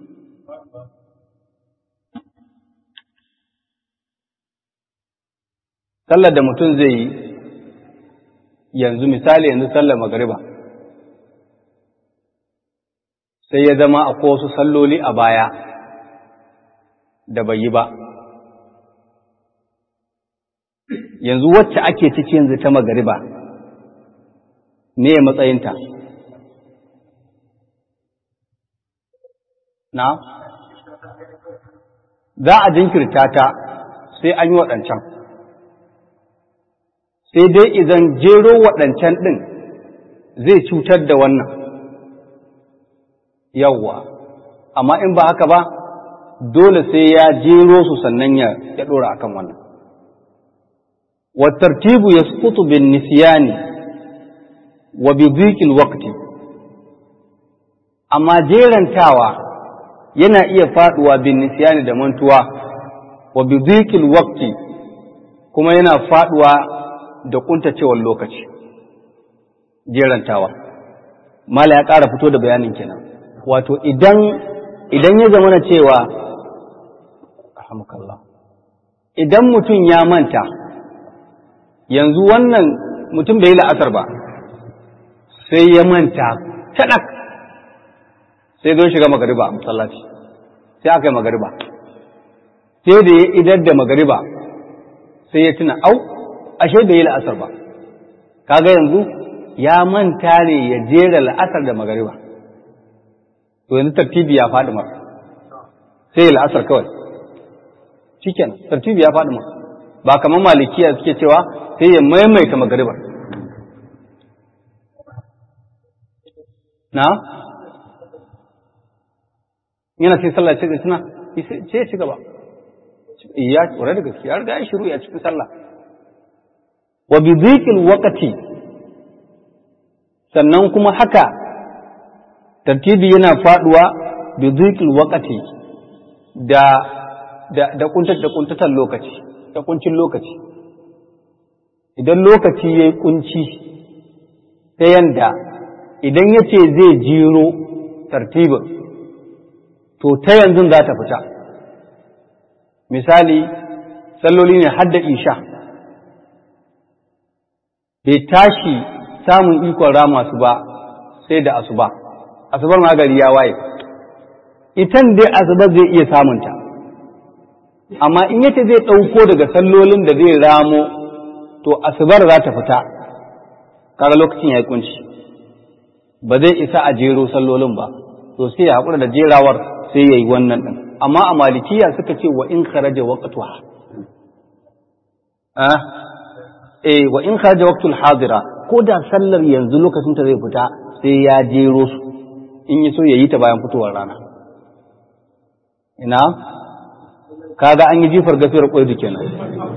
sallar da mutum zai yi yanzu misali yanzu sallar magariba sai ya zama akwai wasu salloli a baya da bai yi ba yanzu wacce ake ciki yanzu ta magariba me ya matsayinta na za a jinkirta ta sai an yi waɗancan sai dai idan jero waɗancan ɗin zai cutar da wannan yawwa amma in ba haka ba dole sai ya jero su sannan ya ɗora akan wannan والترتيب يسقط بالنسيان وبضيق الوقت amma jerantawa yana iya faduwa bin nisyani da mantuwa wa bidhiqil waqti kuma yana faduwa da kuntacewar lokaci jerantawa mala ya ƙara fito da bayanin kenan wato idan idan ya zama na cewa alhamdulillah idan mutum ya manta yanzu wannan mutum bai yi la'asar ba sai ya manta taɗak sai zo shiga magariba a masallaci sai aka yi magariba sai da ya idar da magariba sai ya tuna au ashe bai yi la'asar ba, kaga yanzu ya manta ne ya jera la'asar da magariba, to yanzu tartibi ya faɗi mar sai la'asar kawai shikenan, tartibi ya faɗi mar, ba kamar malikiya suke cewa sai ya maimaita magariba. na yana sai sallah ce tuna ce ya ci gaba, iya ƙwarar da gaske ya riga ya shiru ya cikin sallah. Wa bi dhiqil waqti, sannan kuma haka tartibi yana faduwa bi dhiqil waqti da da da kuntar da kuntatan lokaci, da kuncin lokaci. Idan lokaci yayi kunci ta yanda idan yace zai jiro tartibin to ta yanzu za ta fita. Misali salloli ne hadda isha, bai tashi samun ikon rama su ba sai da asuba, asubar magari ya waye, itan dai asubar zai iya samunta, amma in yace zai ɗauko daga sallolin da zai ramo to asubar za ta fita, kaga lokacin ya yi kunci, ba zai isa a jero sallolin ba, to sai ya haƙura da jerawar sai ya yi wannan ɗin. Amma a malikiya suka ce wa in kharaja waqtuha, ah eh wa in kharaja waqtul hadira, ko da sallar yanzu lokacin ta zai fita sai ya jero su, in yi so ya yi ta bayan fitowar rana. Ina kaga an yi jifar gafiyar ƙwaidu kenan.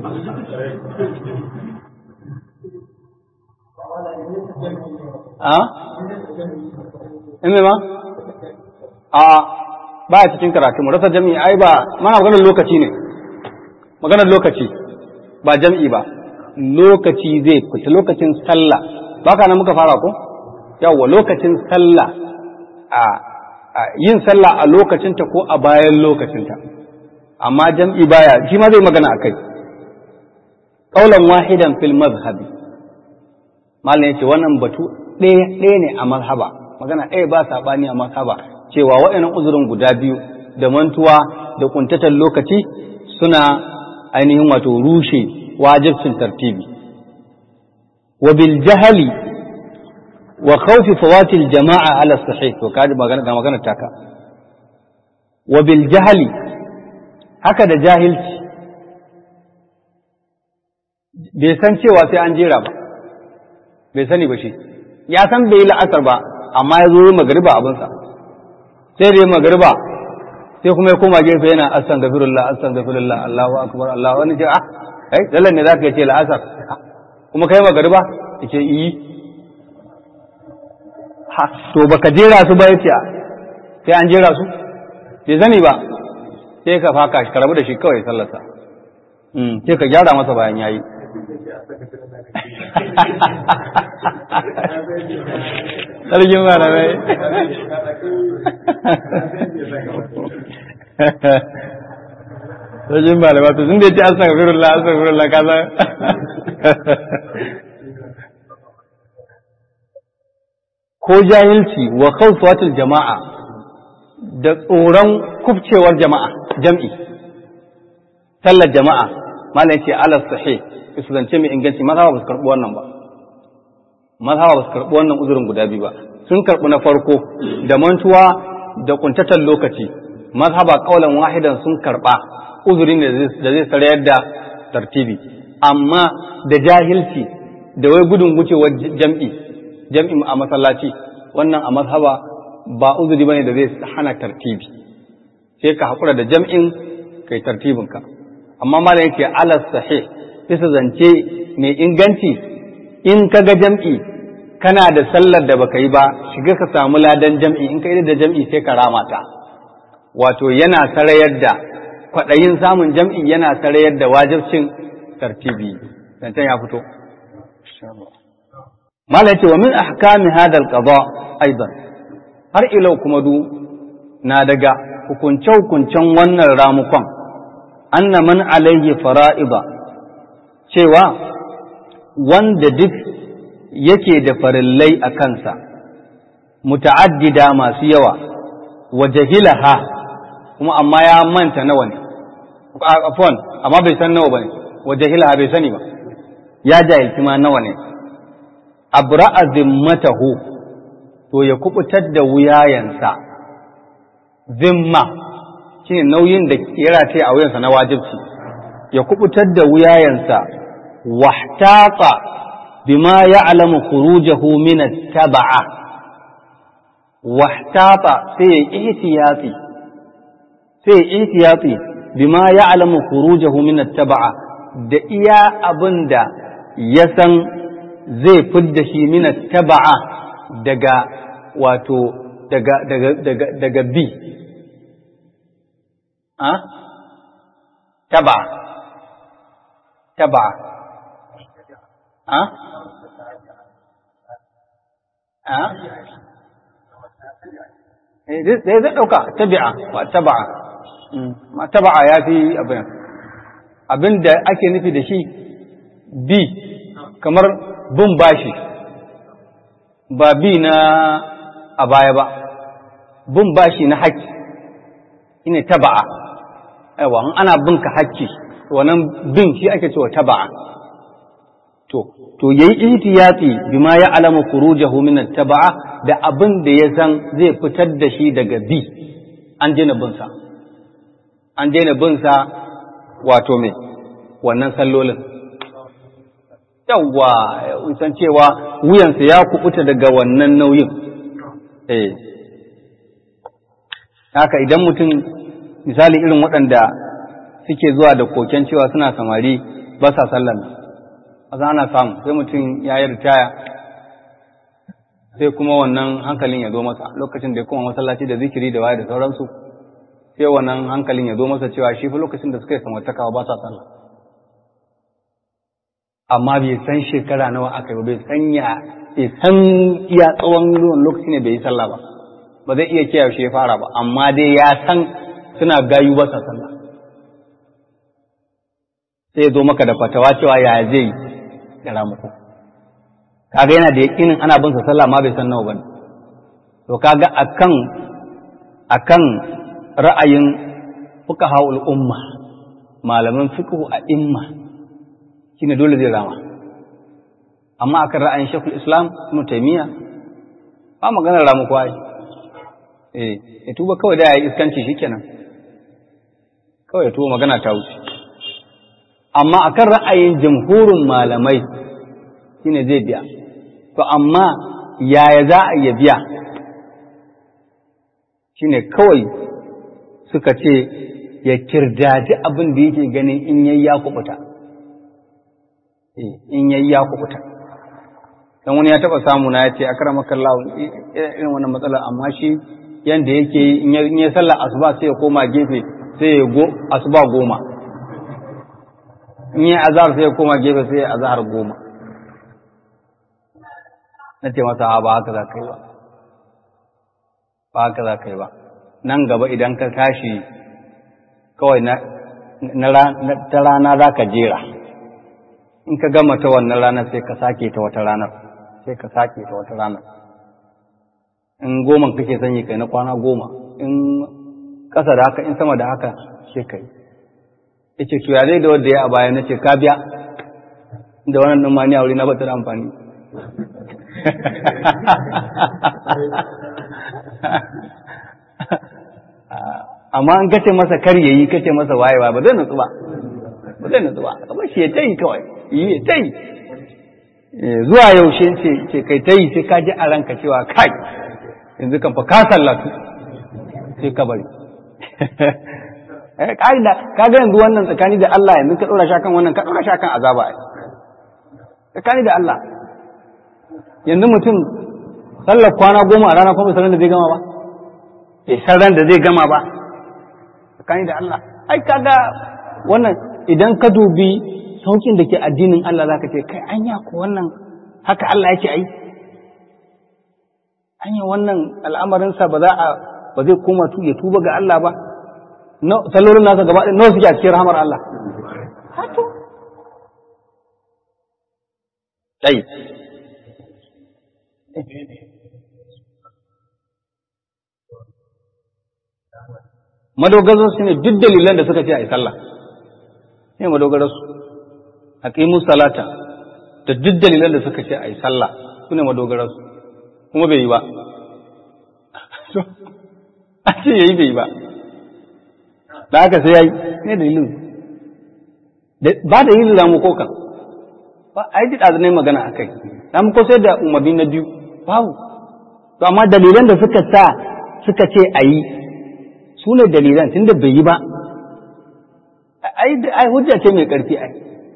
a in ma a ba a cikin karatu mu rasa jami'i, ai ba mana maganar lokaci ne, maganar lokaci ba jami'i ba, lokaci zai fita lokacin sallah, ba ka nan muka fara ko yawwa lokacin sallah, a yin sallah a lokacinta ko a bayan lokacinta, amma jam'i baya, shi ma zai magana akai. Qaulan wahidan fil mazhabi, malam yace wannan batu ɗaya ɗaya ne a mazhaba, magana ɗaya ba sabani a mazhaba, cewa waɗannan uzurin guda biyu da mantuwa da kuntatan lokaci suna ainihin wato rushe wajibcin tartibi. Wa bil jahali wa khawfi fawatil jama'a ala sahih, to kaji magana ga magana taka. Wa bil jahali, haka da jahilci, bai san cewa sai an jera ba, bai sani ba shi, ya san bai yi la'asar ba amma ya zo yi magariba abinsa, sai da yi magariba sai kuma ya koma gefe yana astaghfirullah astaghfirullah Allahu akbar Allah, wani ce ah kai dallan ne zaka ce la'asar kuma kai magariba yace yi ha, to baka jera su ba yace sai an jera su, bai sani ba, sai ka faka shi karabu da shi kawai sallarsa, mm sai ka gyara masa bayan yayi. Sarkin malamai sarkin malamai to sun da ce astaghfirullah astaghfirullah kaza. Ko jahilci wa khawfatul jama'a, da tsoron kubcewar jama'a, jam'i sallar jama'a, malai ce ala sahih, su zance mai inganci, mazhaba ba su karɓi wannan ba, mazhaba ba su karɓi wannan uzurin guda biyu ba, sun karɓi na farko da mantuwa da kuntatan lokaci, mazhaba kaulan wahidan sun karɓa uzurin da zai sarayar da tartibi, amma da jahilci da wai gudun wucewar jam'i jam'i a masallaci, wannan a mazhaba ba uzuri bane da zai hana tartibi, sai ka haƙura da jam'in kai tartibinka. Amma malam yake ala sahih, bisa zance mai inganci, in ka ga jam'i kana da sallar da baka yi ba, shiga ka samu ladan jam'i, in ka yi da jam'i sai ka rama ta, wato yana sarayar da kwaɗayin samun jam'i, yana sarayar da wajibcin tartibi, zancen ya fito. Mala ce wa min ahkami hadal qada aidan, har ilau kuma du na daga hukunce-hukuncen wannan ramukon, anna man alayhi fara'ida, cewa wanda duk yake da farillai a kansa muta'addida masu yawa, wa jahilaha, kuma amma ya manta nawa ne, afwan amma bai san nawa bane, wa jahila bai sani ba ya jahilci ma nawa ne abra'a zimmatahu to ya kubutar da wuyayensa zimma shine nauyin da ya rataye a wuyansa na wajibci ya kubutar da wuyayensa wahtata bima ya'lamu khurujahu min at-tab'a wahtata sai ihtiyati sai ihtiyati bima ya'lamu khurujahu min at-tab'a da iya abinda ya san zai fidda shi min at-tab'a daga wato daga daga daga daga bi a tab'a tab'a a a eh zai zai dauka tabi'a wa tab'a ma taba'a ya fi abin abin da ake nufi da shi bi kamar bin bashi ba bi na a baya ba bin bashi na haƙƙi ine taba'a aiwa in ana bin ka haƙƙi wannan bin shi ake cewa taba'a to to yayi ihtiyati bima ya alama khurujahu min at-taba'a da abin da ya san zai fitar da shi daga bi an daina bin sa an daina bin sa wato me wannan sallolin yawwa san cewa wuyansa ya kubuta daga wannan nauyin eh haka idan mutum misali irin waɗanda suke zuwa da koken cewa suna samari ba sa sallan a ana samu sai mutum ya yi ritaya sai kuma wannan hankalin ya zo masa lokacin da ya kuma masallaci da zikiri da waye da sauransu sai wannan hankalin ya zo masa cewa shi fa lokacin da suka yi samartakawa ba sa sallah amma bai san shekara nawa aka yi bai san ya bai san iya tsawon lokaci ne bai yi sallah ba ba zai iya kiyaye shi ya fara ba amma dai ya san suna gayu ba sa sallah sai ya zo maka da fatawa cewa ya zai kira muku kaga yana da yakinin ana bin sa sallah amma bai san nawa bane to kaga akan akan ra'ayin fuqaha'ul umma malaman fiqh a imma shine dole zai rama amma akan ra'ayin Sheikhul Islam Ibn Taymiyyah ba maganar ramu kwai eh ya tuba kawai da yayi iskanci shikenan kawai ya tuba magana ta wuce amma akan ra'ayin jumhurin malamai shine zai biya to amma yaya za a iya biya shine kawai suka ce ya kirdaji abin da yake ganin in yayi ya kubuta in yayi ya kubuta dan wani ya taba samu na yace akramakallahu irin wannan matsalar amma shi yanda yake in ya sallar asuba sai ya koma gefe sai ya go asuba goma in ya azhar sai ya koma gefe sai ya azhar goma nace masa ba haka za kai ba ba haka za kai ba nan gaba idan ka tashi kawai na ta rana za ka jera in ka gama ta wannan ranar sai ka sake ta wata ranar sai ka sake ta wata ranar in goma kake sanyi kai na kwana goma in ƙasa da haka in sama da haka sai kai yace to ya zai da wanda ya a baya nace ka biya da wannan din ma ni aure na ba ta da amfani amma an kace masa kar yayi kace masa wayewa ba zai nutsu ba ba zai nutsu ba kuma shi ya tayi kawai yi ya tayi zuwa yaushe ce ce kai tayi sai ka ji a ranka cewa kai yanzu kan fa ka sallatu sai ka bari eh kaida kaga yanzu wannan tsakani da Allah yanzu ka dora shi kan wannan ka dora shi kan azaba ai tsakani da Allah yanzu mutum sallar kwana goma a rana kuma sallar da zai gama ba bai san da zai gama ba tsakani da Allah ai kaga wannan idan ka dubi saukin da ke addinin Allah zaka ce kai anya ko wannan haka Allah yake ai anya wannan al'amarin sa ba za a ba zai koma tu ya tuba ga Allah ba sallolin nasa gaba ɗaya nawa suke a cikin rahamar Allah hato dai madogarar su ne duk dalilan da suka ce a yi sallah ne madogarar su aqimus salata da duk dalilan da suka ce ai sallah sune madogaran su kuma bai yi ba a ce yayi bai yi ba da haka sai yayi ne dalilin ba da yin zamu ko kan ba ai ji da ne magana akai zamu ko sai da umarni na biyu babu to amma dalilan da suka sa suka ce ayi sune dalilan tunda bai yi ba ai ai hujja ce mai karfi ai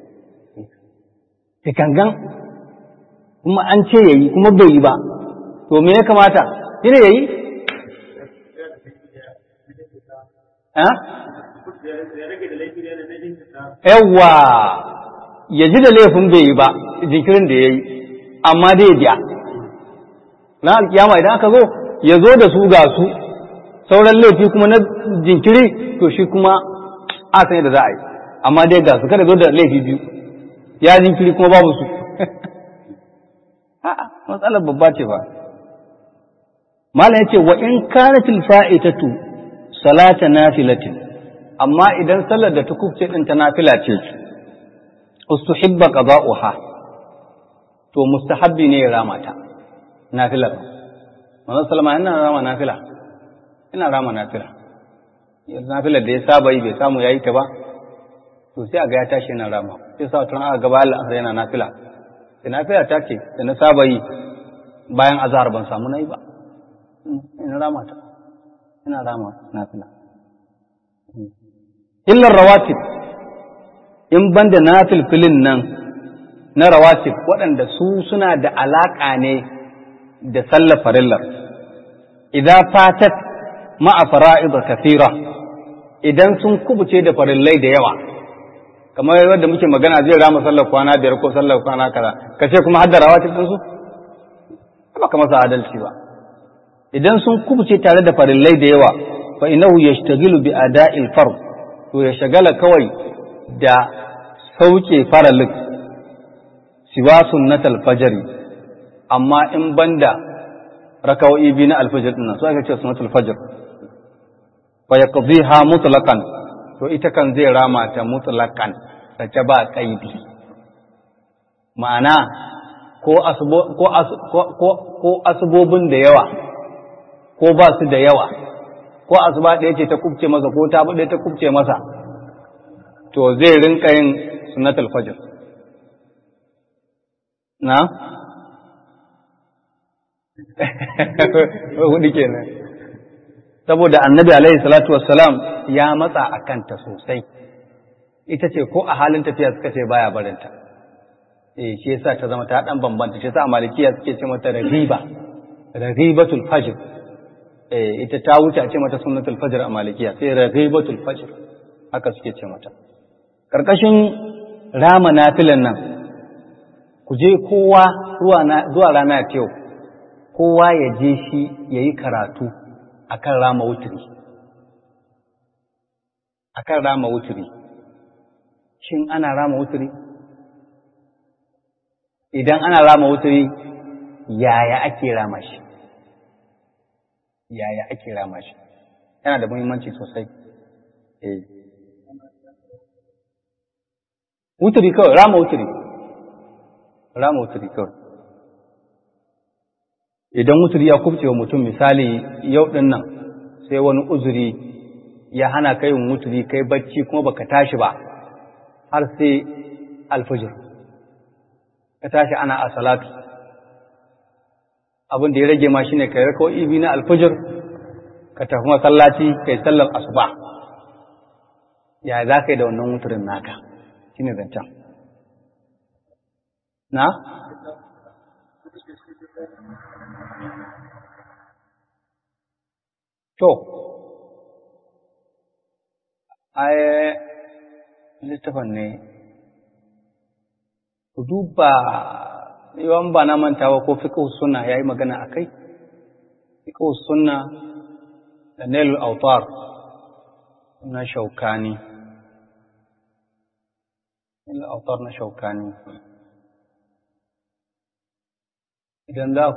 ta gangan kuma an ce yayi kuma bai yi ba to me ya kamata shine yayi ha yawa ya ji da laifin bai yi ba jinkirin da yayi amma dai biya na alkiyama idan aka zo ya zo da su ga su sauran laifi kuma na jinkiri to shi kuma a san da za a yi amma dai ga su kada zo da laifi biyu ya jinkiri kuma babu su a'a matsalar babba ce ba malam yace wa in kanatil fa'itatu salata nafilatin amma idan sallar da ta kubce din ta nafila ce ustuhibba qada'uha to mustahabbi ne ya rama ta nafilar manzon sallama yana rama nafila ina rama nafila yanzu nafilar da ya saba yi bai samu yayi ta ba to sai a ga ya tashi yana rama sai sa tun aka gaba Allah yana nafila sai nafila ta ce da na saba yi bayan azhar ban samu nayi ba ina rama ta ina rama nafila illa rawatib in banda nafil filin nan na rawatib waɗanda su suna da alaka ne da sallar farillar idan fatat ma'a fara'id kathira idan sun kubuce da farillai da yawa kamar yadda muke magana zai rama sallar kwana biyar ko sallar kwana kaza kace kuma hadda rawatib din su ba kamar sa adalci ba idan sun kubuce tare da farillai da yawa fa innahu yashtaghilu bi ada'il fard to ya shagala kawai da sauke faralik siwa sunnatul fajr amma in banda raka'o'i bi na alfajr din so aka ce sunnatul fajr fa yaqdiha mutlaqan to ita kan zai rama ta mutlaqan sace ba kaidi ma'ana ko asbo ko ko ko asbobin da yawa ko ba su da yawa ko asuba ɗaya ce ta kubce masa ko ta ɗaya ta kubce masa to zai rinka yin sunnatul fajr na hudu kenan saboda annabi alaihi salatu wassalam ya matsa a kanta sosai ita ce ko a halin tafiya suka ce baya barinta eh shi yasa ta zama ta dan bambanta shi yasa malikiya suke ce mata ragiba ragibatul fajr eh ita ta wuce a ce mata sunnatul fajr a malikiya sai ragibatul fajr haka suke ce mata karkashin rama nafilan nan ku je kowa zuwa rana ta yau kowa ya je shi yayi karatu akan rama wuturi akan rama wuturi shin ana rama wuturi idan ana rama wuturi yaya ake rama shi yaya ake rama shi yana da muhimmanci sosai eh wuturi kawai rama wuturi rama wuturi kawai idan wuturi ya kubce wa mutum misali yau din nan sai wani uzuri ya hana kai yin wuturi kai bacci kuma baka tashi ba har sai alfajir ka tashi ana a salatu abin da ya rage ma shine kai rako ibi na alfajir ka tafi masallaci kai sallar asuba ya za ka yi da wannan wuturin naka shine zancen na to ai littafin ne ku duba yawan ba na mantawa ko fiqh sunna yayi magana akai fiqh sunna da nailul awtar na shaukani nailul awtar na shaukani idan da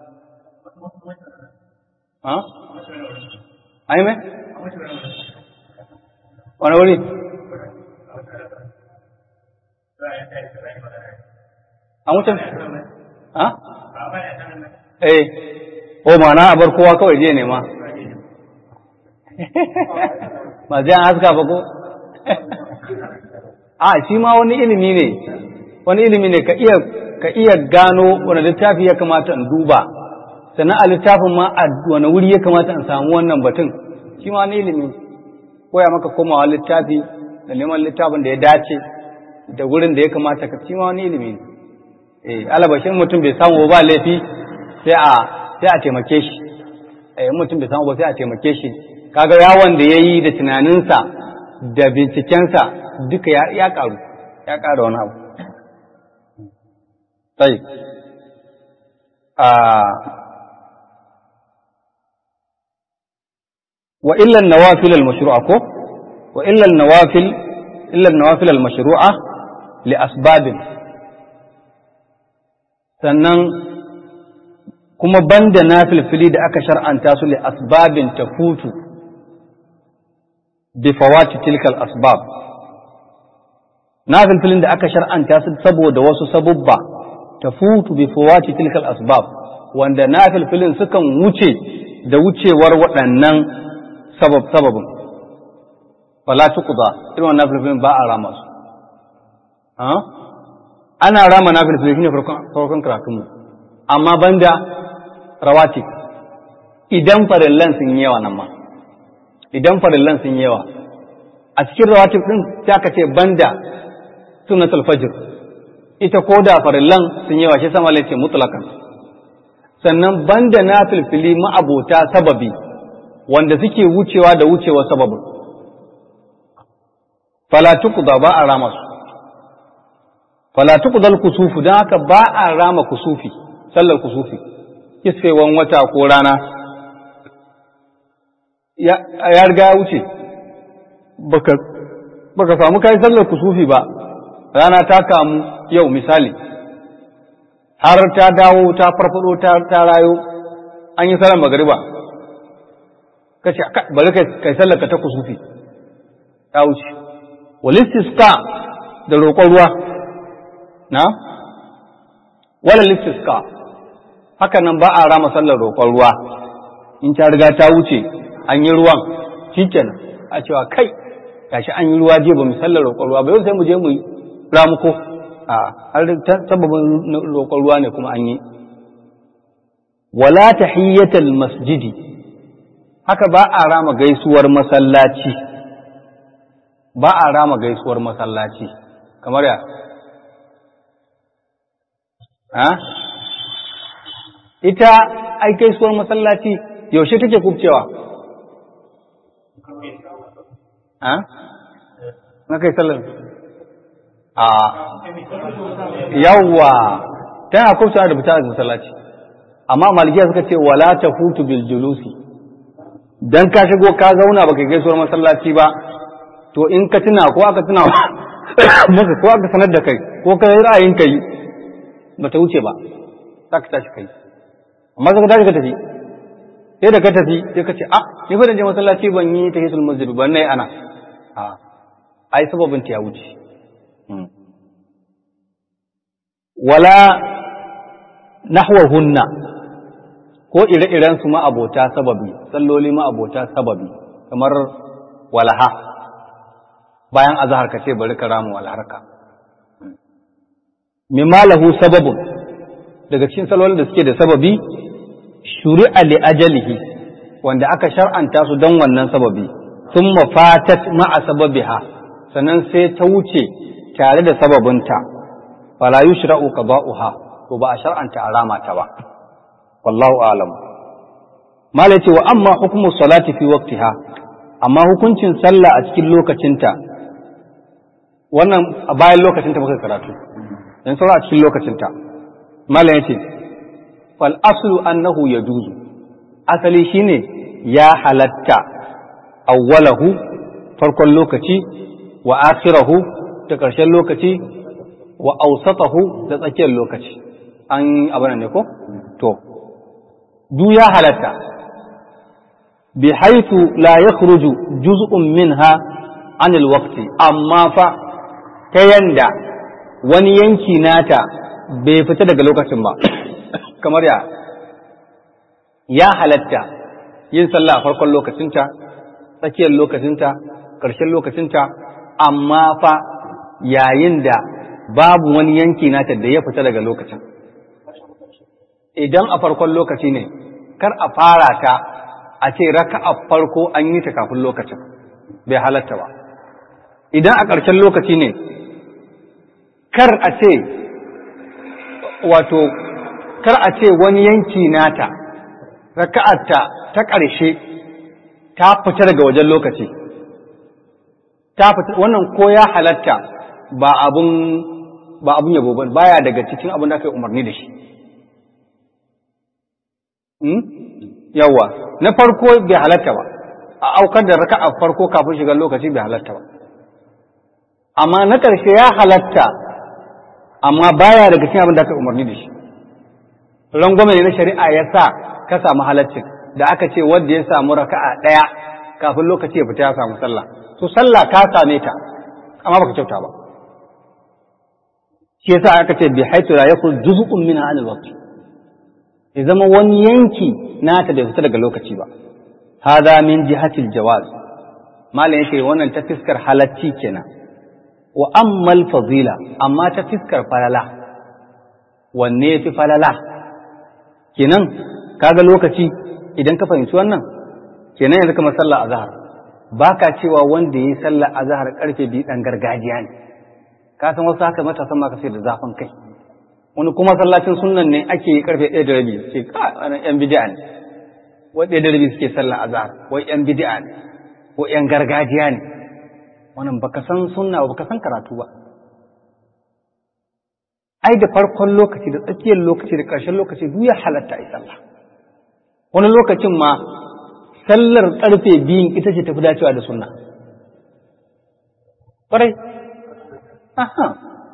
ha ai me wani wuri an wuce ha eh o mana a bar kowa kawai je nema ba zai an haska ba ko a shi ma wani ilimi ne wani ilimi ne ka iya ka iya gano wani littafi ya kamata in duba sannan a littafin ma a wani wuri ya kamata in samu wannan batun shi ma wani ilimi koya maka komawa littafi da neman littafin da ya dace da wurin da ya kamata ka shi ma wani ilimi ne eh alabashin mutum bai samu ba laifi sai a sai a taimake shi eh mutum bai samu ba sai a taimake shi kaga yawon da yayi da tunaninsa da bincikensa duka ya ya karu ya ƙara wani abu sai a wa illa an-nawafil al-mashru'a ko wa illa an-nawafil illa an-nawafil al-mashru'a li asbabin sannan kuma banda nafilfili da aka shar'anta su li asbabin tafutu bi fawati tilka al-asbab nafilfilin da aka shar'anta su saboda wasu sabubba tafutu bi fawati tilka al-asbab wanda nafilfilin sukan wuce da wucewar waɗannan sabab sababin fala tuqda irin wannan nafilfilin ba a rama su ha ana rama nafilfilin shine farkon farkon karatun mu amma banda rawati idan farillan sun yawa nan ma idan farillan sun yawa a cikin rawatib din sai aka ce banda sunnatul fajr ita ko da farillan sun yawa shi sama lai ce mutlaqan sannan banda nafilfili ma'abota sababi wanda suke wucewa da wucewa sababin fala tuqda ba a rama su fala tuqda al-kusufu dan haka ba a rama kusufi sallar kusufi kisfewan wata ko rana ya ya riga ya wuce baka baka samu kai sallar kusufi ba rana ta kamu yau misali har ta dawo ta farfado ta ta rayo an yi sallar magriba kace bari kai kai sallar ka ta kusufi ta wuce walistisqa da roƙon ruwa na wala listisqa haka nan ba a rama sallar roƙon ruwa in ta riga ta wuce an yi ruwan shikenan a cewa kai gashi an yi ruwa je ba mu sallar roƙon ruwa ba yau sai mu je mu yi ramuko a har sababin roƙon ruwa ne kuma an yi wala tahiyyatal masjidi haka ba a rama gaisuwar masallaci ba a rama gaisuwar masallaci kamar ya ha ita ai gaisuwar masallaci yaushe take kubcewa ha na kai sallar a yawwa tana kubcewa da fita da masallaci amma malikiya suka ce wala tafutu bil julusi dan ka shigo ka zauna baka gaisuwar masallaci ba to in ka tuna ko aka tuna maka ko aka sanar da kai ko ka ra'ayin kai ba ta wuce ba za ka tashi kai amma zaka tashi ka tafi sai da ka tafi sai ka ce a ni fa da je masallaci ban yi tahiyatul masjid ba nai ana a ai sababin ta ya wuce wala nahwahunna ko ire-iren su ma abota sababi salloli ma abota sababi kamar walaha bayan azhar ka ce bari ka ramu walharka mimma lahu sababun daga cikin sallolin da suke da sababi shuri'a li ajalihi wanda aka shar'anta su don wannan sababi thumma fatat ma'a sababiha sannan sai ta wuce tare da sababinta fala yushra'u qada'uha to ba a shar'anta alama ta ba wallahu a'lam mala ce wa amma hukmu salati fi waqtiha amma hukuncin sallah a cikin lokacinta wannan a bayan lokacinta muka karatu dan sallah a cikin lokacinta mala yace fal aslu annahu yajuzu asali shine ya halatta awwalahu farkon lokaci wa akhirahu ta karshen lokaci wa awsatahu da tsakiyar lokaci an abana ne ko to du ya halatta bi haythu la yakhruju juz'un minha an alwaqti amma fa ta yanda wani yanki nata bai fita daga lokacin ba kamar ya ya halatta yin sallah a farkon lokacinta tsakiyar lokacinta ƙarshen lokacinta amma fa yayin da babu wani yanki nata da ya fita daga lokacin. Idan a farkon lokaci ne kar a fara ta a ce raka'a farko an yi ta kafin lokacin bai halatta ba. Idan a ƙarshen lokaci ne kar a ce wato kar a ce wani yanki nata raka'arta ta ƙarshe ta fita daga wajen lokaci ta fita wannan ko ya halatta ba abun ba abun yabo ba baya daga cikin abin da aka yi umarni da shi hmm? yawa na farko bai halatta ba a aukar da raka'a farko kafin shigar lokaci bai halatta ba amma na ƙarshe ya halatta amma baya daga cikin abin da aka yi umarni da shi rangwame ne na shari'a ya sa ka samu halaccin da aka ce wanda ya samu raka'a ɗaya kafin lokaci ya fita ya samu sallah to sallah ka same ta amma baka kyauta ba shi yasa aka ce bi haitu la yakul juz'un minha an al-waqt ya zama wani yanki nata da fita daga lokaci ba hada min jihati al-jawaz malan yake wannan ta fiskar halacci kenan wa amma al-fadila amma ta fiskar falala wanne yafi falala kenan kaga lokaci idan ka fahimci wannan kenan yanzu kamar sallar azhar baka cewa wanda yayi sallar azhar karfe biyu dan gargajiya ne ka san wasu haka matasan ma ka sai da zafin kai wani kuma sallacin sunnan ne ake yi karfe ɗaya da rabi ce ka wannan yan bid'a ne wai ɗaya da rabi suke sallar azhar wai yan bid'a ne ko yan gargajiya ne wannan baka san sunna ba baka san karatu ba ai da farkon lokaci da tsakiyar lokaci da ƙarshen lokaci duk ya halatta ai sallah wani lokacin ma sallar ƙarfe biyun ita ce tafi dacewa da sunna ƙwarai aha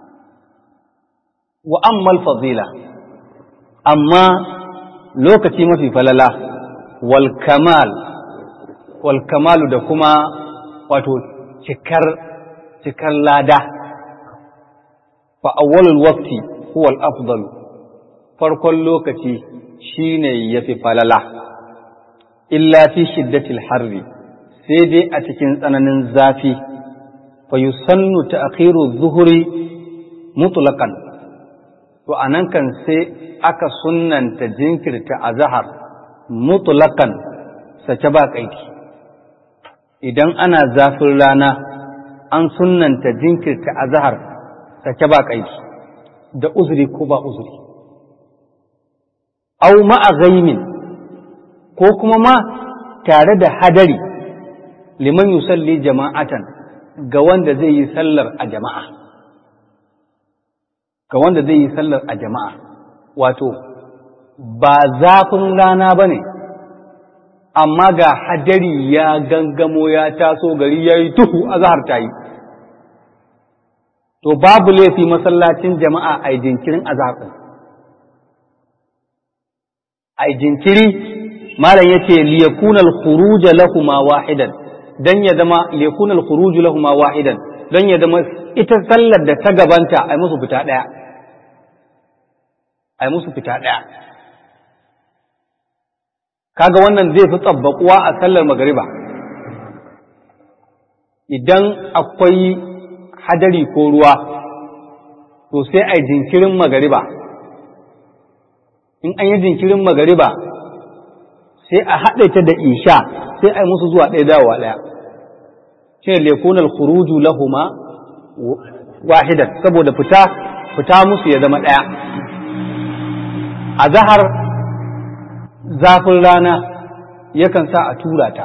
wa ammal fadila amma lokaci mafi falala wal kamal wal kamalu da kuma wato cikar cikar lada fa awwalul waqti huwa al afdal farkon lokaci shine yafi falala illa fi shiddatil harri sai dai a cikin tsananin zafi fa yusannu ta'khiru adh-dhuhri mutlaqan to anan kan sai aka sunnanta jinkirta azhar mutlaqan sace ba kaiti idan ana zafin rana an sunnanta jinkirta azhar sace ba kaiti da uzuri ko ba uzuri aw ma'a ghaimin ko kuma ma tare da hadari liman yusalli jama'atan ga wanda zai yi sallar a jama'a ga wanda zai yi sallar a jama'a wato ba zafin rana bane amma ga hadari ya gangamo ya taso gari yayi tuhu azhar tayi to babu laifi masallacin jama'a ai jinkirin azhar ai jinkiri malam yace liyakuna al-khuruj lahumma wahidan dan ya zama liyakuna al-khuruj lahumma wahidan dan ya zama ita sallar da ta gabanta ai musu fita daya ai musu fita daya kaga wannan zai fi tsabbakuwa a sallar magriba idan akwai hadari ko ruwa to sai ai jinkirin magriba in an yi jinkirin magariba sai a haɗe ta da isha sai a yi musu zuwa ɗaya dawowa ɗaya shi ne lekunar khuruju lahuma wahidan saboda fita fita musu ya zama ɗaya a zahar zafin rana yakan sa a tura ta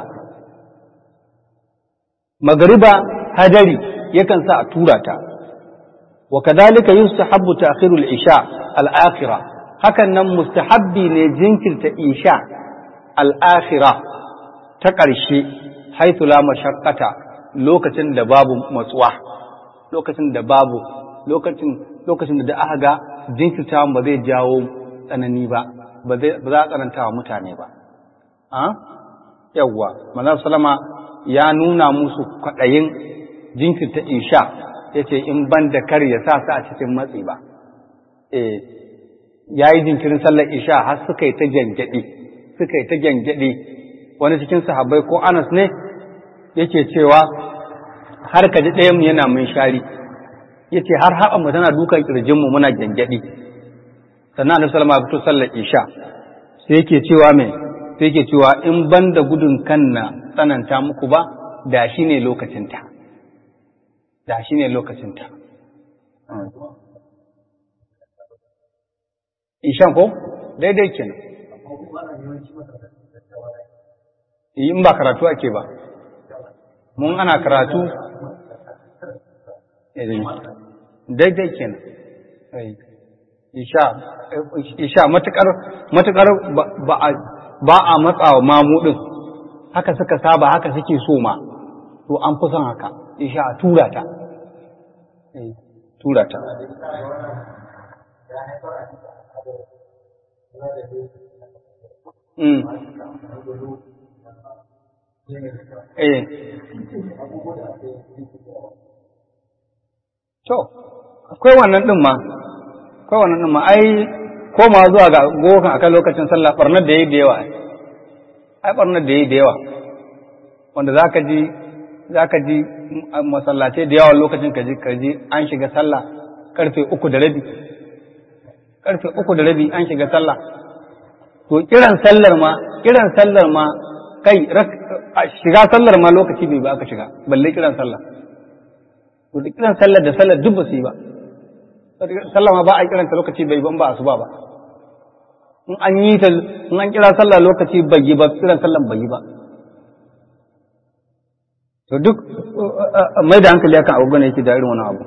magariba hadari yakan sa a tura ta wa kadhalika yustahabbu ta'khirul isha al-akhirah hakan nan mustahabbi ne jinkirta isha al'akhira ta ƙarshe haithu la mashaqqata lokacin da babu matsuwa lokacin da babu lokacin lokacin da aka ga jinkirta ba zai jawo tsanani ba ba za a tsananta wa mutane ba a yawwa manzon sallama ya nuna musu kwaɗayin jinkirta isha yace in ban da kar ya sa su a cikin matsi ba eh yayi jinkirin sallar isha har suka yi ta gangade suka yi ta gangade wani cikin sahabbai ko Anas ne yake cewa har kaji ɗayan mu yana mun shari yace har haɓa mu tana dukan kirjin mu muna gangade sannan Annabi sallallahu alaihi wasallam ya fito sallar isha sai yake cewa me sai yake cewa in ban da gudun kan na tsananta muku ba da shi ne lokacinta da shi ne lokacinta ishan ko daidai kenan in ba karatu ake ba mun ana karatu daidai kenan isha isha matukar matukar ba a matsawa mamudin haka suka saba haka suke so ma to an fi son haka isha a tura ta tura ta mm eh to akwai wannan din ma akwai wannan din ma ai koma zuwa ga gokan akan lokacin sallah barnar da yayi da yawa ai barnar da yayi da yawa wanda zaka ji zaka ji masallatai da yawa lokacin ka ji ka ji an shiga sallah karfe uku da rabi karfe uku da rabi an shiga sallah to kiran sallar ma kiran sallar ma kai shiga sallar ma lokaci bai ba aka shiga balle kiran sallah to kiran sallar da sallar duk ba su yi ba sallah ma ba a kiranta lokaci bai ban ba asuba ba in an yi ta in an kira sallah lokaci bai yi ba kiran sallan bai yi ba to duk mai da hankali akan abu ne yake da irin wannan abu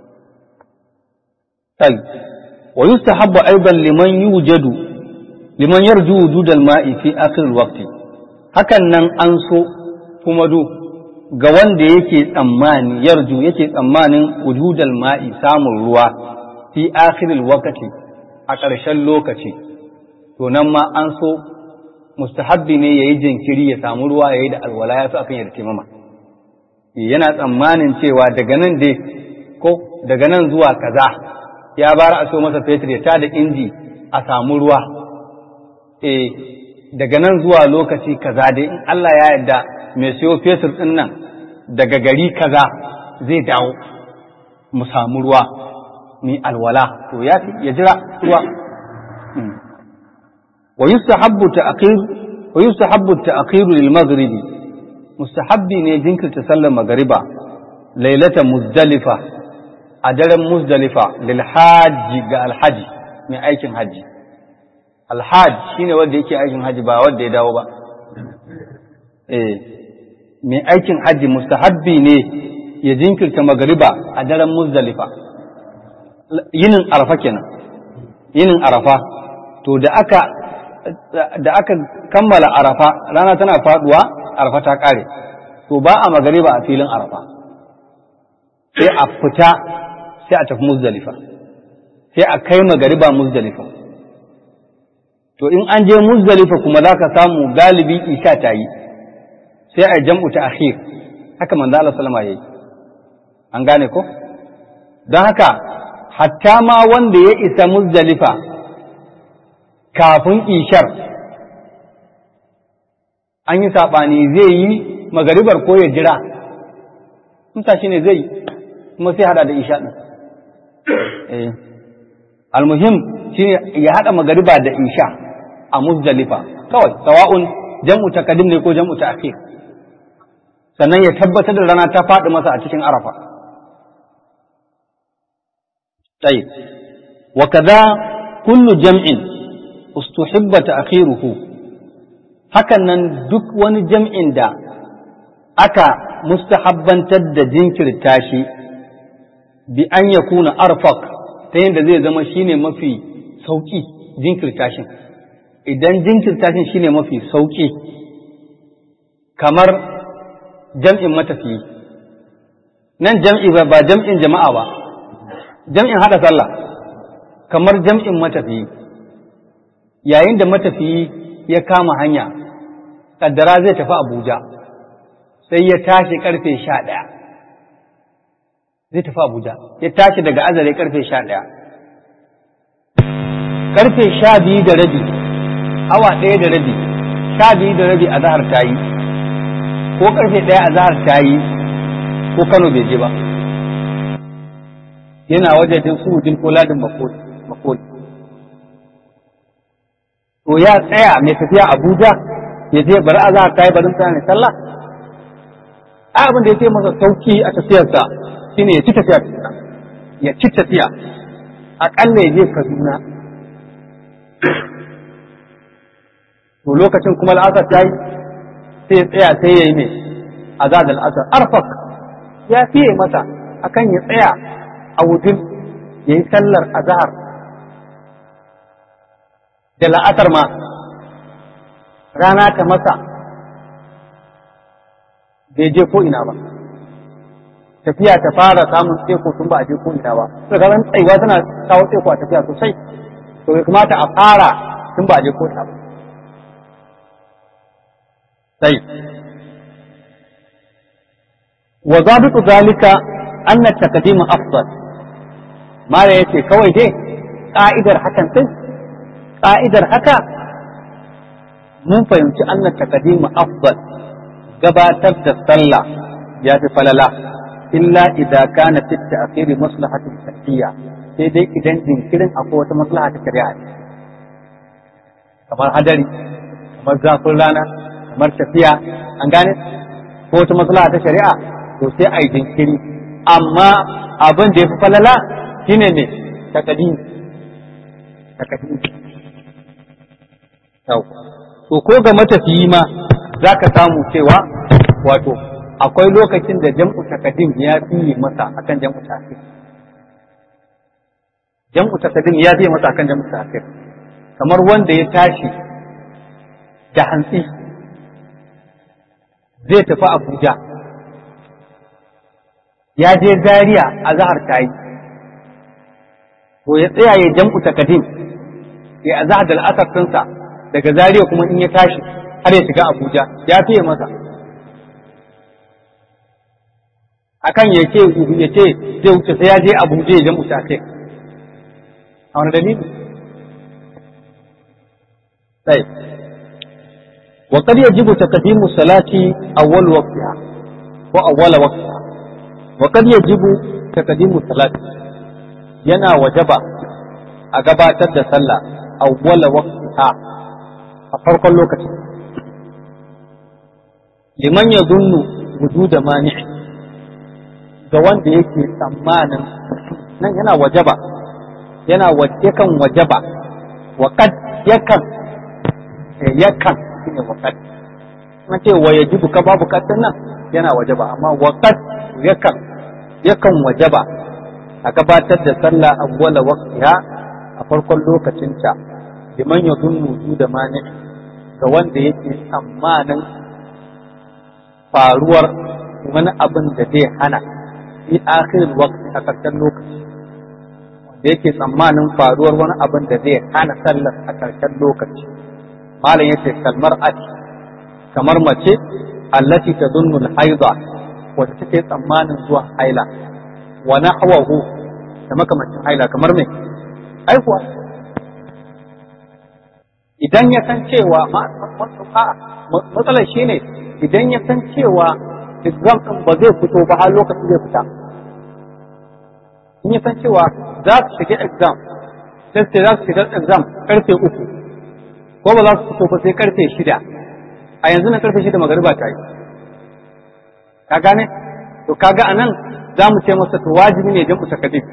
sai wa yustahabbu aidan liman yujadu liman yarju wujud al-ma'i fi akhir al-waqt hakan nan an so kuma du ga wanda yake tsammani yarju yake tsammanin wujud al-ma'i samun ruwa fi akhir al-waqt a ƙarshen lokaci to nan ma an so mustahabbi ne yayi jinkiri ya samu ruwa yayi da alwala ya fi akan ya taimama yana tsammanin cewa daga nan dai ko daga nan zuwa kaza ya bar a so masa fetur ya tada inji a samu ruwa eh daga nan zuwa lokaci kaza dai in Allah ya yarda mai siyo fetur din nan daga gari kaza zai dawo mu samu ruwa ni alwala to ya ya jira ruwa wa yustahabbu ta'khir wa yustahabbu ta'khir lil maghribi mustahabbi ne jinkirta sallar magariba lailata muzdalifa a daren muzdalifa lil hajji ga alhaji mai aikin haji alhaj shine wanda yake aikin haji ba wanda ya dawo ba eh mai aikin haji mustahabbi ne ya jinkirta magariba a daren muzdalifa yinin arafa kenan yinin arafa to da aka da aka kammala arafa rana tana faduwa arafa ta kare to ba a magariba a filin arafa sai a fita sai a tafi muzdalifa sai a kai magariba muzdalifa to in an je muzdalifa kuma za ka samu galibi isha ta yi sai a jam'u ta akhir haka manzo Allah sallama yayi an gane ko don haka hatta ma wanda ya isa muzdalifa kafin ishar an yi saɓani zai yi magaribar ko ya jira musa shi ne zai yi kuma sai hada da isha ɗin almuhim shi ne ya haɗa magariba da isha a muzdalifa kawai sawa'un jam'u ta kadim ne ko jam'u ta akhir sannan ya tabbatar da rana ta faɗi masa a cikin arafa tayyib wa kaza kullu jam'in ustuhibba ta'khiruhu hakan nan duk wani jam'in da aka mustahabbantar da jinkirta shi bi an yakuna arfaq ta yadda zai zama shine mafi sauki jinkirta shi idan jinkirta shi shine mafi sauki kamar jam'in matafiyi nan jam'i ba jam'in jama'a ba jam'in hada sallah kamar jam'in matafiyi yayin da matafiyi ya kama hanya kaddara zai tafi Abuja sai ya tashi karfe sha ɗaya zai tafi Abuja, ya tashi daga Azare karfe sha ɗaya. Karfe sha biyu da rabi, awa ɗaya da rabi, sha biyu da rabi a zahar ta yi, ko karfe ɗaya a zahar ta yi, ko Kano bai je ba. Yana wajajen Suhudin ko Ladin Makoli. To ya tsaya mai tafiya Abuja ya je bari a zahar ta yi bari mutane sallah? Ai abin da ya ce masa sauki a tafiyarsa shine ya ci tafiya ya ci tafiya aƙalla ya je Kaduna. To lokacin kuma al'asar ta yi sai ya tsaya sai ya yi ne a za da al'asar arfak ya fiye masa akan ya tsaya a wujin ya yi sallar azahar da la'asar ma rana ta masa bai je ko ina ba, tafiya ta fara samun tseko tun ba a je ko ina ba, to ga ran tsaiwa tana kawo tseko a tafiya sosai, to ya kamata a fara tun ba a je ko ina ba. sai wa zabitu zalika anna taqdim afdal, mala yace kawai dai ka'idar hakan sai ka'idar haka mun fahimci anna taqdim afdal, gabatar da sallah ya fi falala illa idza kana fi ta'khir maslahatun shari'a, sai dai idan jinkirin akwai wata maslaha ta shari'a kamar hadari, kamar zafin rana, kamar tafiya, an gane ko wata maslaha ta shari'a, to sai ai jinkiri. Amma abin da ya fi falala shine ne taqdim taqdim to ko ga matafiyi ma za ka samu cewa wato akwai lokacin da jam'u takadim ya fiye masa akan jam'u ta'khir. Jam'u takadim ya fiye masa akan jam'u ta'khir, kamar wanda ya tashi da hantsi zai tafi Abuja, ya je Zaria a zahar tayi, to ya tsaya ya jam'u takadim ya azhar da al'asar ɗinsa daga Zaria kuma in ya tashi har ya shiga Abuja ya fiye masa akan ya ce ya ce zai wuce sai ya je Abuja ya jam'u ta'khir. A wani dalili? sai wa qad yajibu taqdimu salati awwal waqtiha wa awwal waqtiha wa qad yajibu taqdimu salati, yana wajaba a gabatar da sallah awwal waqtiha a farkon lokaci, liman ya zunnu wujuda mani'i, ga wanda yake tsammanin nan yana wajaba yana yakan wajaba wa qad yakan yakan shine wa qad, kuma ce wa yajibu ka babu qadin nan yana wajaba, amma wa qad yakan yakan wajaba a gabatar da sallah awwala waqtiha a farkon lokacinta, liman ya zunnu wujuda mani'i, ga wanda yake tsammanin faruwar wani abin da zai hana fi akhir waqti a ƙarshen lokaci, wanda yake tsammanin faruwar wani abin da zai hana sallar a ƙarshen lokaci. Malam yace kalmar ati, kamar mace allati tadunnu al-haida, wanda take tsammanin zuwa haila, wa nahwahu da makamancin haila, kamar me aihuwa. Idan ya san cewa matsalar shi ne idan ya san cewa exam ɗin ba zai fito ba har lokacin zai fita, in ya san cewa za su shiga exam sai za su shiga exam karfe uku ko ba za su fito ba sai karfe shida, a yanzu na karfe shida magariba ta yi, ka gane? To kaga anan za mu ce masa to wajibi ne jam'u takadim,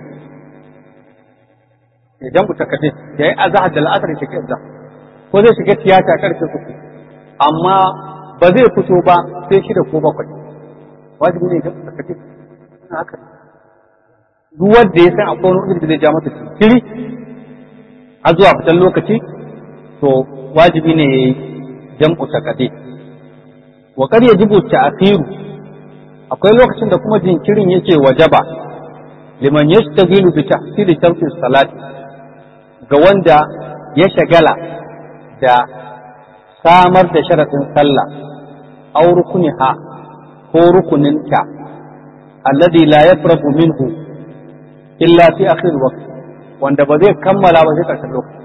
ya jam'u takadim ya yi azahar da la'asar shiga exam, ko zai shiga tiyata karfe uku amma ba zai fito ba sai shida ko bakwai, wajibi ne ga sakaci haka. Duk wanda ya san akwai wani da zai ja masa jinkiri har zuwa fitan lokaci, to wajibi ne yayi jam'u takadi. Wa qad yajibu ta'khiru, akwai lokacin da kuma jinkirin yake wajaba liman yastaghilu bi tahsili sharti salati, ga wanda ya shagala da samar da sharaɗin sallah aw rukuniha ko rukuninta alladhi la yafragu minhu illa fi akhir waqt, wanda ba zai kammala ba sai karshen lokaci.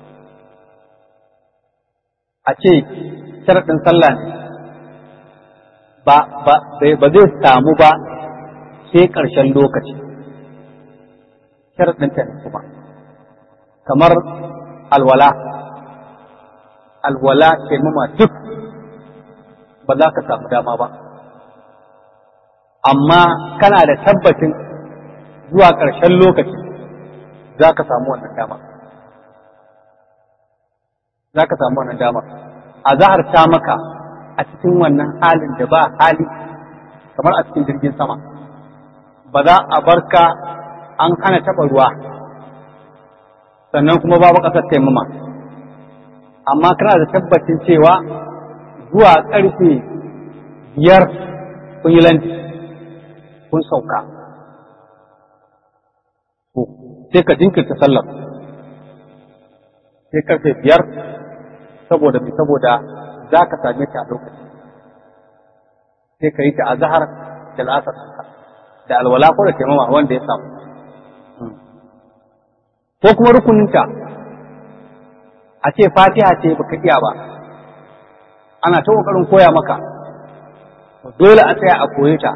A ce sharadin sallah ne ba ba ba zai samu ba sai karshen lokaci, sharadin ta kuma kamar alwala alwala taimama duk ba za ka samu dama ba, amma kana da tabbacin zuwa ƙarshen lokaci za ka samu wannan dama, za ka samu wannan dama a zahar ta maka a cikin wannan halin da ba hali, kamar a cikin jirgin sama ba za a barka an hana taɓa ruwa sannan kuma babu ƙasar taimama, amma kana da tabbacin cewa zuwa ƙarfe biyar kun yi lanti kun sauka, sai ka jinkirta sallar sai ƙarfe biyar saboda mai saboda za ka same ta a lokaci, sai ka yi ta a zahar da la'asar da alwala ko da taimama wanda ya samu, ko kuma rukuninta a ce fatiha ce baka iya ba ana ta kokarin koya maka dole a tsaya a koye ta,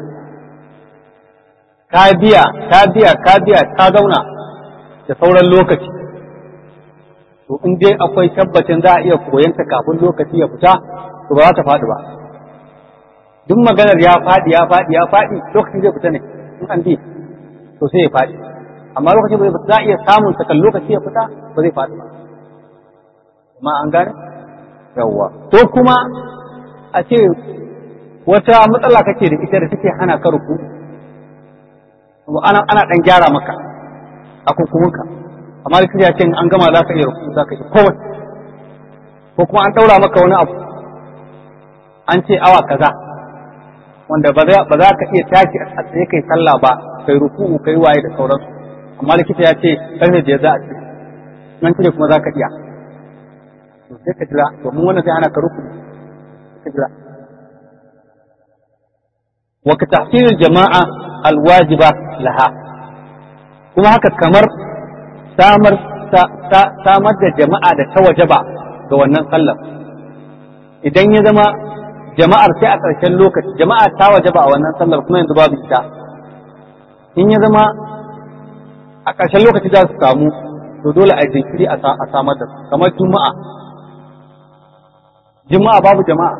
ka biya ka biya ka biya ta zauna da sauran lokaci, to in dai akwai tabbacin za a iya koyanta kafin lokaci ya fita to ba za ta faɗi ba. Duk maganar ya faɗi ya faɗi ya faɗi lokacin zai fita ne in an bi to sai ya faɗi, amma lokacin ba za a iya samun sakan lokaci ya fita ba zai faɗi ba. Ma an gane? Yawwa. Ko kuma a ce wata matsala kake da ita da take hana ka ruku, ana ana dan gyara maka a kunkumunka, amma da kiriya ce an gama za ka iya ruku za ka yi kowai, ko kuma an daura maka wani abu an ce awa kaza wanda ba za ka iya tashi a tsaye kai sallah ba kai ruku kai waye da sauransu, amma likita ya ce karfe biyar za a ce nan cire kuma za ka iya. Sai ka jira domin wannan sai ana ka rukuni ka jira. Wa ka tahsil jama'a alwajiba laha, kuma haka kamar samar samar da jama'a da ta wajaba ga wannan sallar. Idan ya zama jama'ar sai a ƙarshen lokaci jama'a ta wajaba a wannan sallar kuma yanzu babu ita, in ya zama a ƙarshen lokaci za su samu to dole a jinkiri a samar da su, kamar juma'a juma'a babu jama'a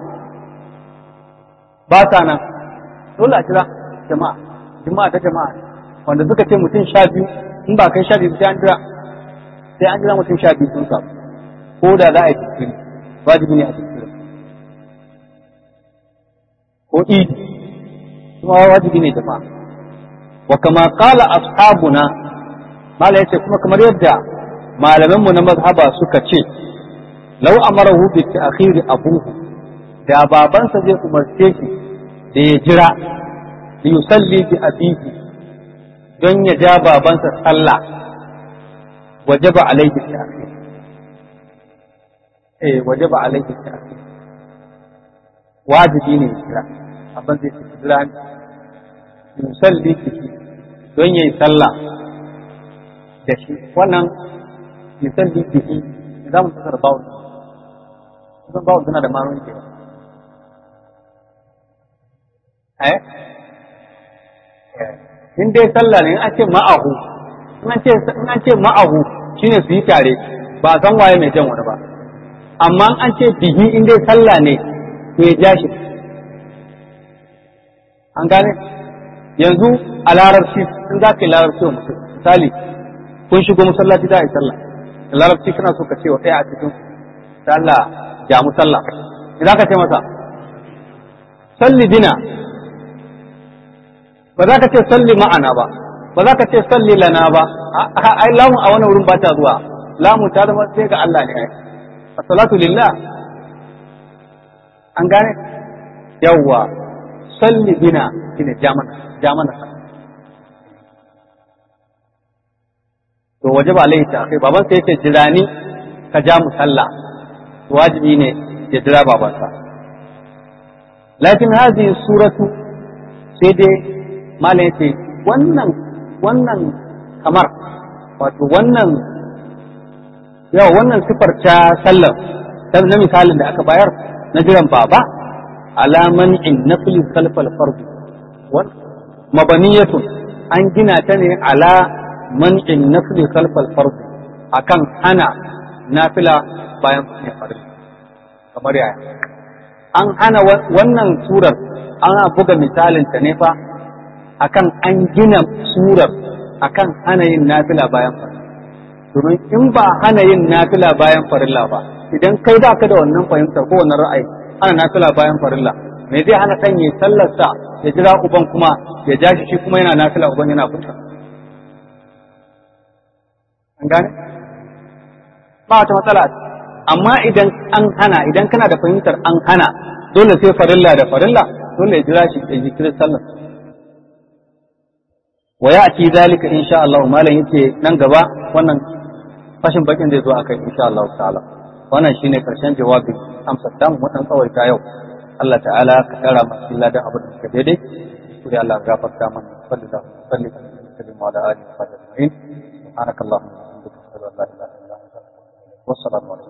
ba ta nan dole a jira jama'a juma'a ta jama'a wanda suka ce mutum sha biyu in ba kai sha biyu sai an jira sai an jira mutum sha biyu sun samu, ko da za a yi jinkiri wajibi ne a jinkiri, ko idi kuma wajibi ne jama'a. Wa kama qala ashabuna, mala yace kuma kamar yadda malamanmu na mazhaba suka ce lau amarahu bi ta'khiri abuhu, da babansa zai umarce shi da ya jira li yusalli bi abihi don ya ja babansa sallah, wajaba alaihi ta'khir eh wajaba alaihi ta'khir wajibi ne jira abin zai ci jira yusalli bihi don yayi sallah da shi, wannan yusalli bihi za mu tsara bawo sun bawo suna da ma'anoni ke eh in dai sallah ne in an ce ma'ahu in an ce in an ce ma'ahu shine su yi tare ba a san waye mai jan wani ba, amma an ce bihi in dai sallah ne to ya ja shi. An gane yanzu a larabci in za ka yi larabci wa mutum, misali kun shigo masallaci za a yi sallah da larabci kana so ka ce wa ɗaya a cikin sallah ja mu sallah, idan ka ce masa salli bina, ba za ka ce salli ma'ana ba, ba za ka ce salli lana ba, ai lamun a wani wurin ba ta zuwa, lamun ta zama sai ga Allah ne ai, as-salatu lillah. An gane yawwa salli bina shine jamana jamana to wajaba alaihi ta kai baban sai yace jirani ka ja mu sallah, wajibi ne ya jira babansa. Lakin hadhihi suratu, sai dai malam yace wannan wannan kamar wato wannan yawa wannan sifar ta sallar ta na misalin da aka bayar na jiran baba alaman in nafli khalfal fard wal mabaniyatun an gina ta ne ala man in nafli khalfal fard akan hana nafila bayan farin kamar yaya an hana wannan surar ana buga misalin ta ne fa akan an gina surar akan hana yin nafila bayan farilla domin in ba hana yin nafila bayan farilla ba idan kai da ka da wannan fahimtar ko wannan ra'ayi ana nafila bayan farilla me zai hana kan yi sallar sa ya jira uban kuma ya ja shi kuma yana nafila uban yana fita an gane ba wata matsala amma idan an hana idan kana da fahimtar an hana dole sai farilla da farilla dole ya jira shi ya ji kiran sallar wa ya'ti zalika insha Allah malan yace nan gaba wannan fashin bakin zai zo akai insha Allah ta'ala wannan shine karshen jawabi amsa ta mu dan tsawaita yau Allah ta'ala ka kara masa ladan abin da ka daidai sai Allah ya gafarta mana sallallahu alaihi wa sallam wa ala alihi wa sahbihi subhanakallahumma wa bihamdika ashhadu an la ilaha illa anta astaghfiruka wa atubu ilaik.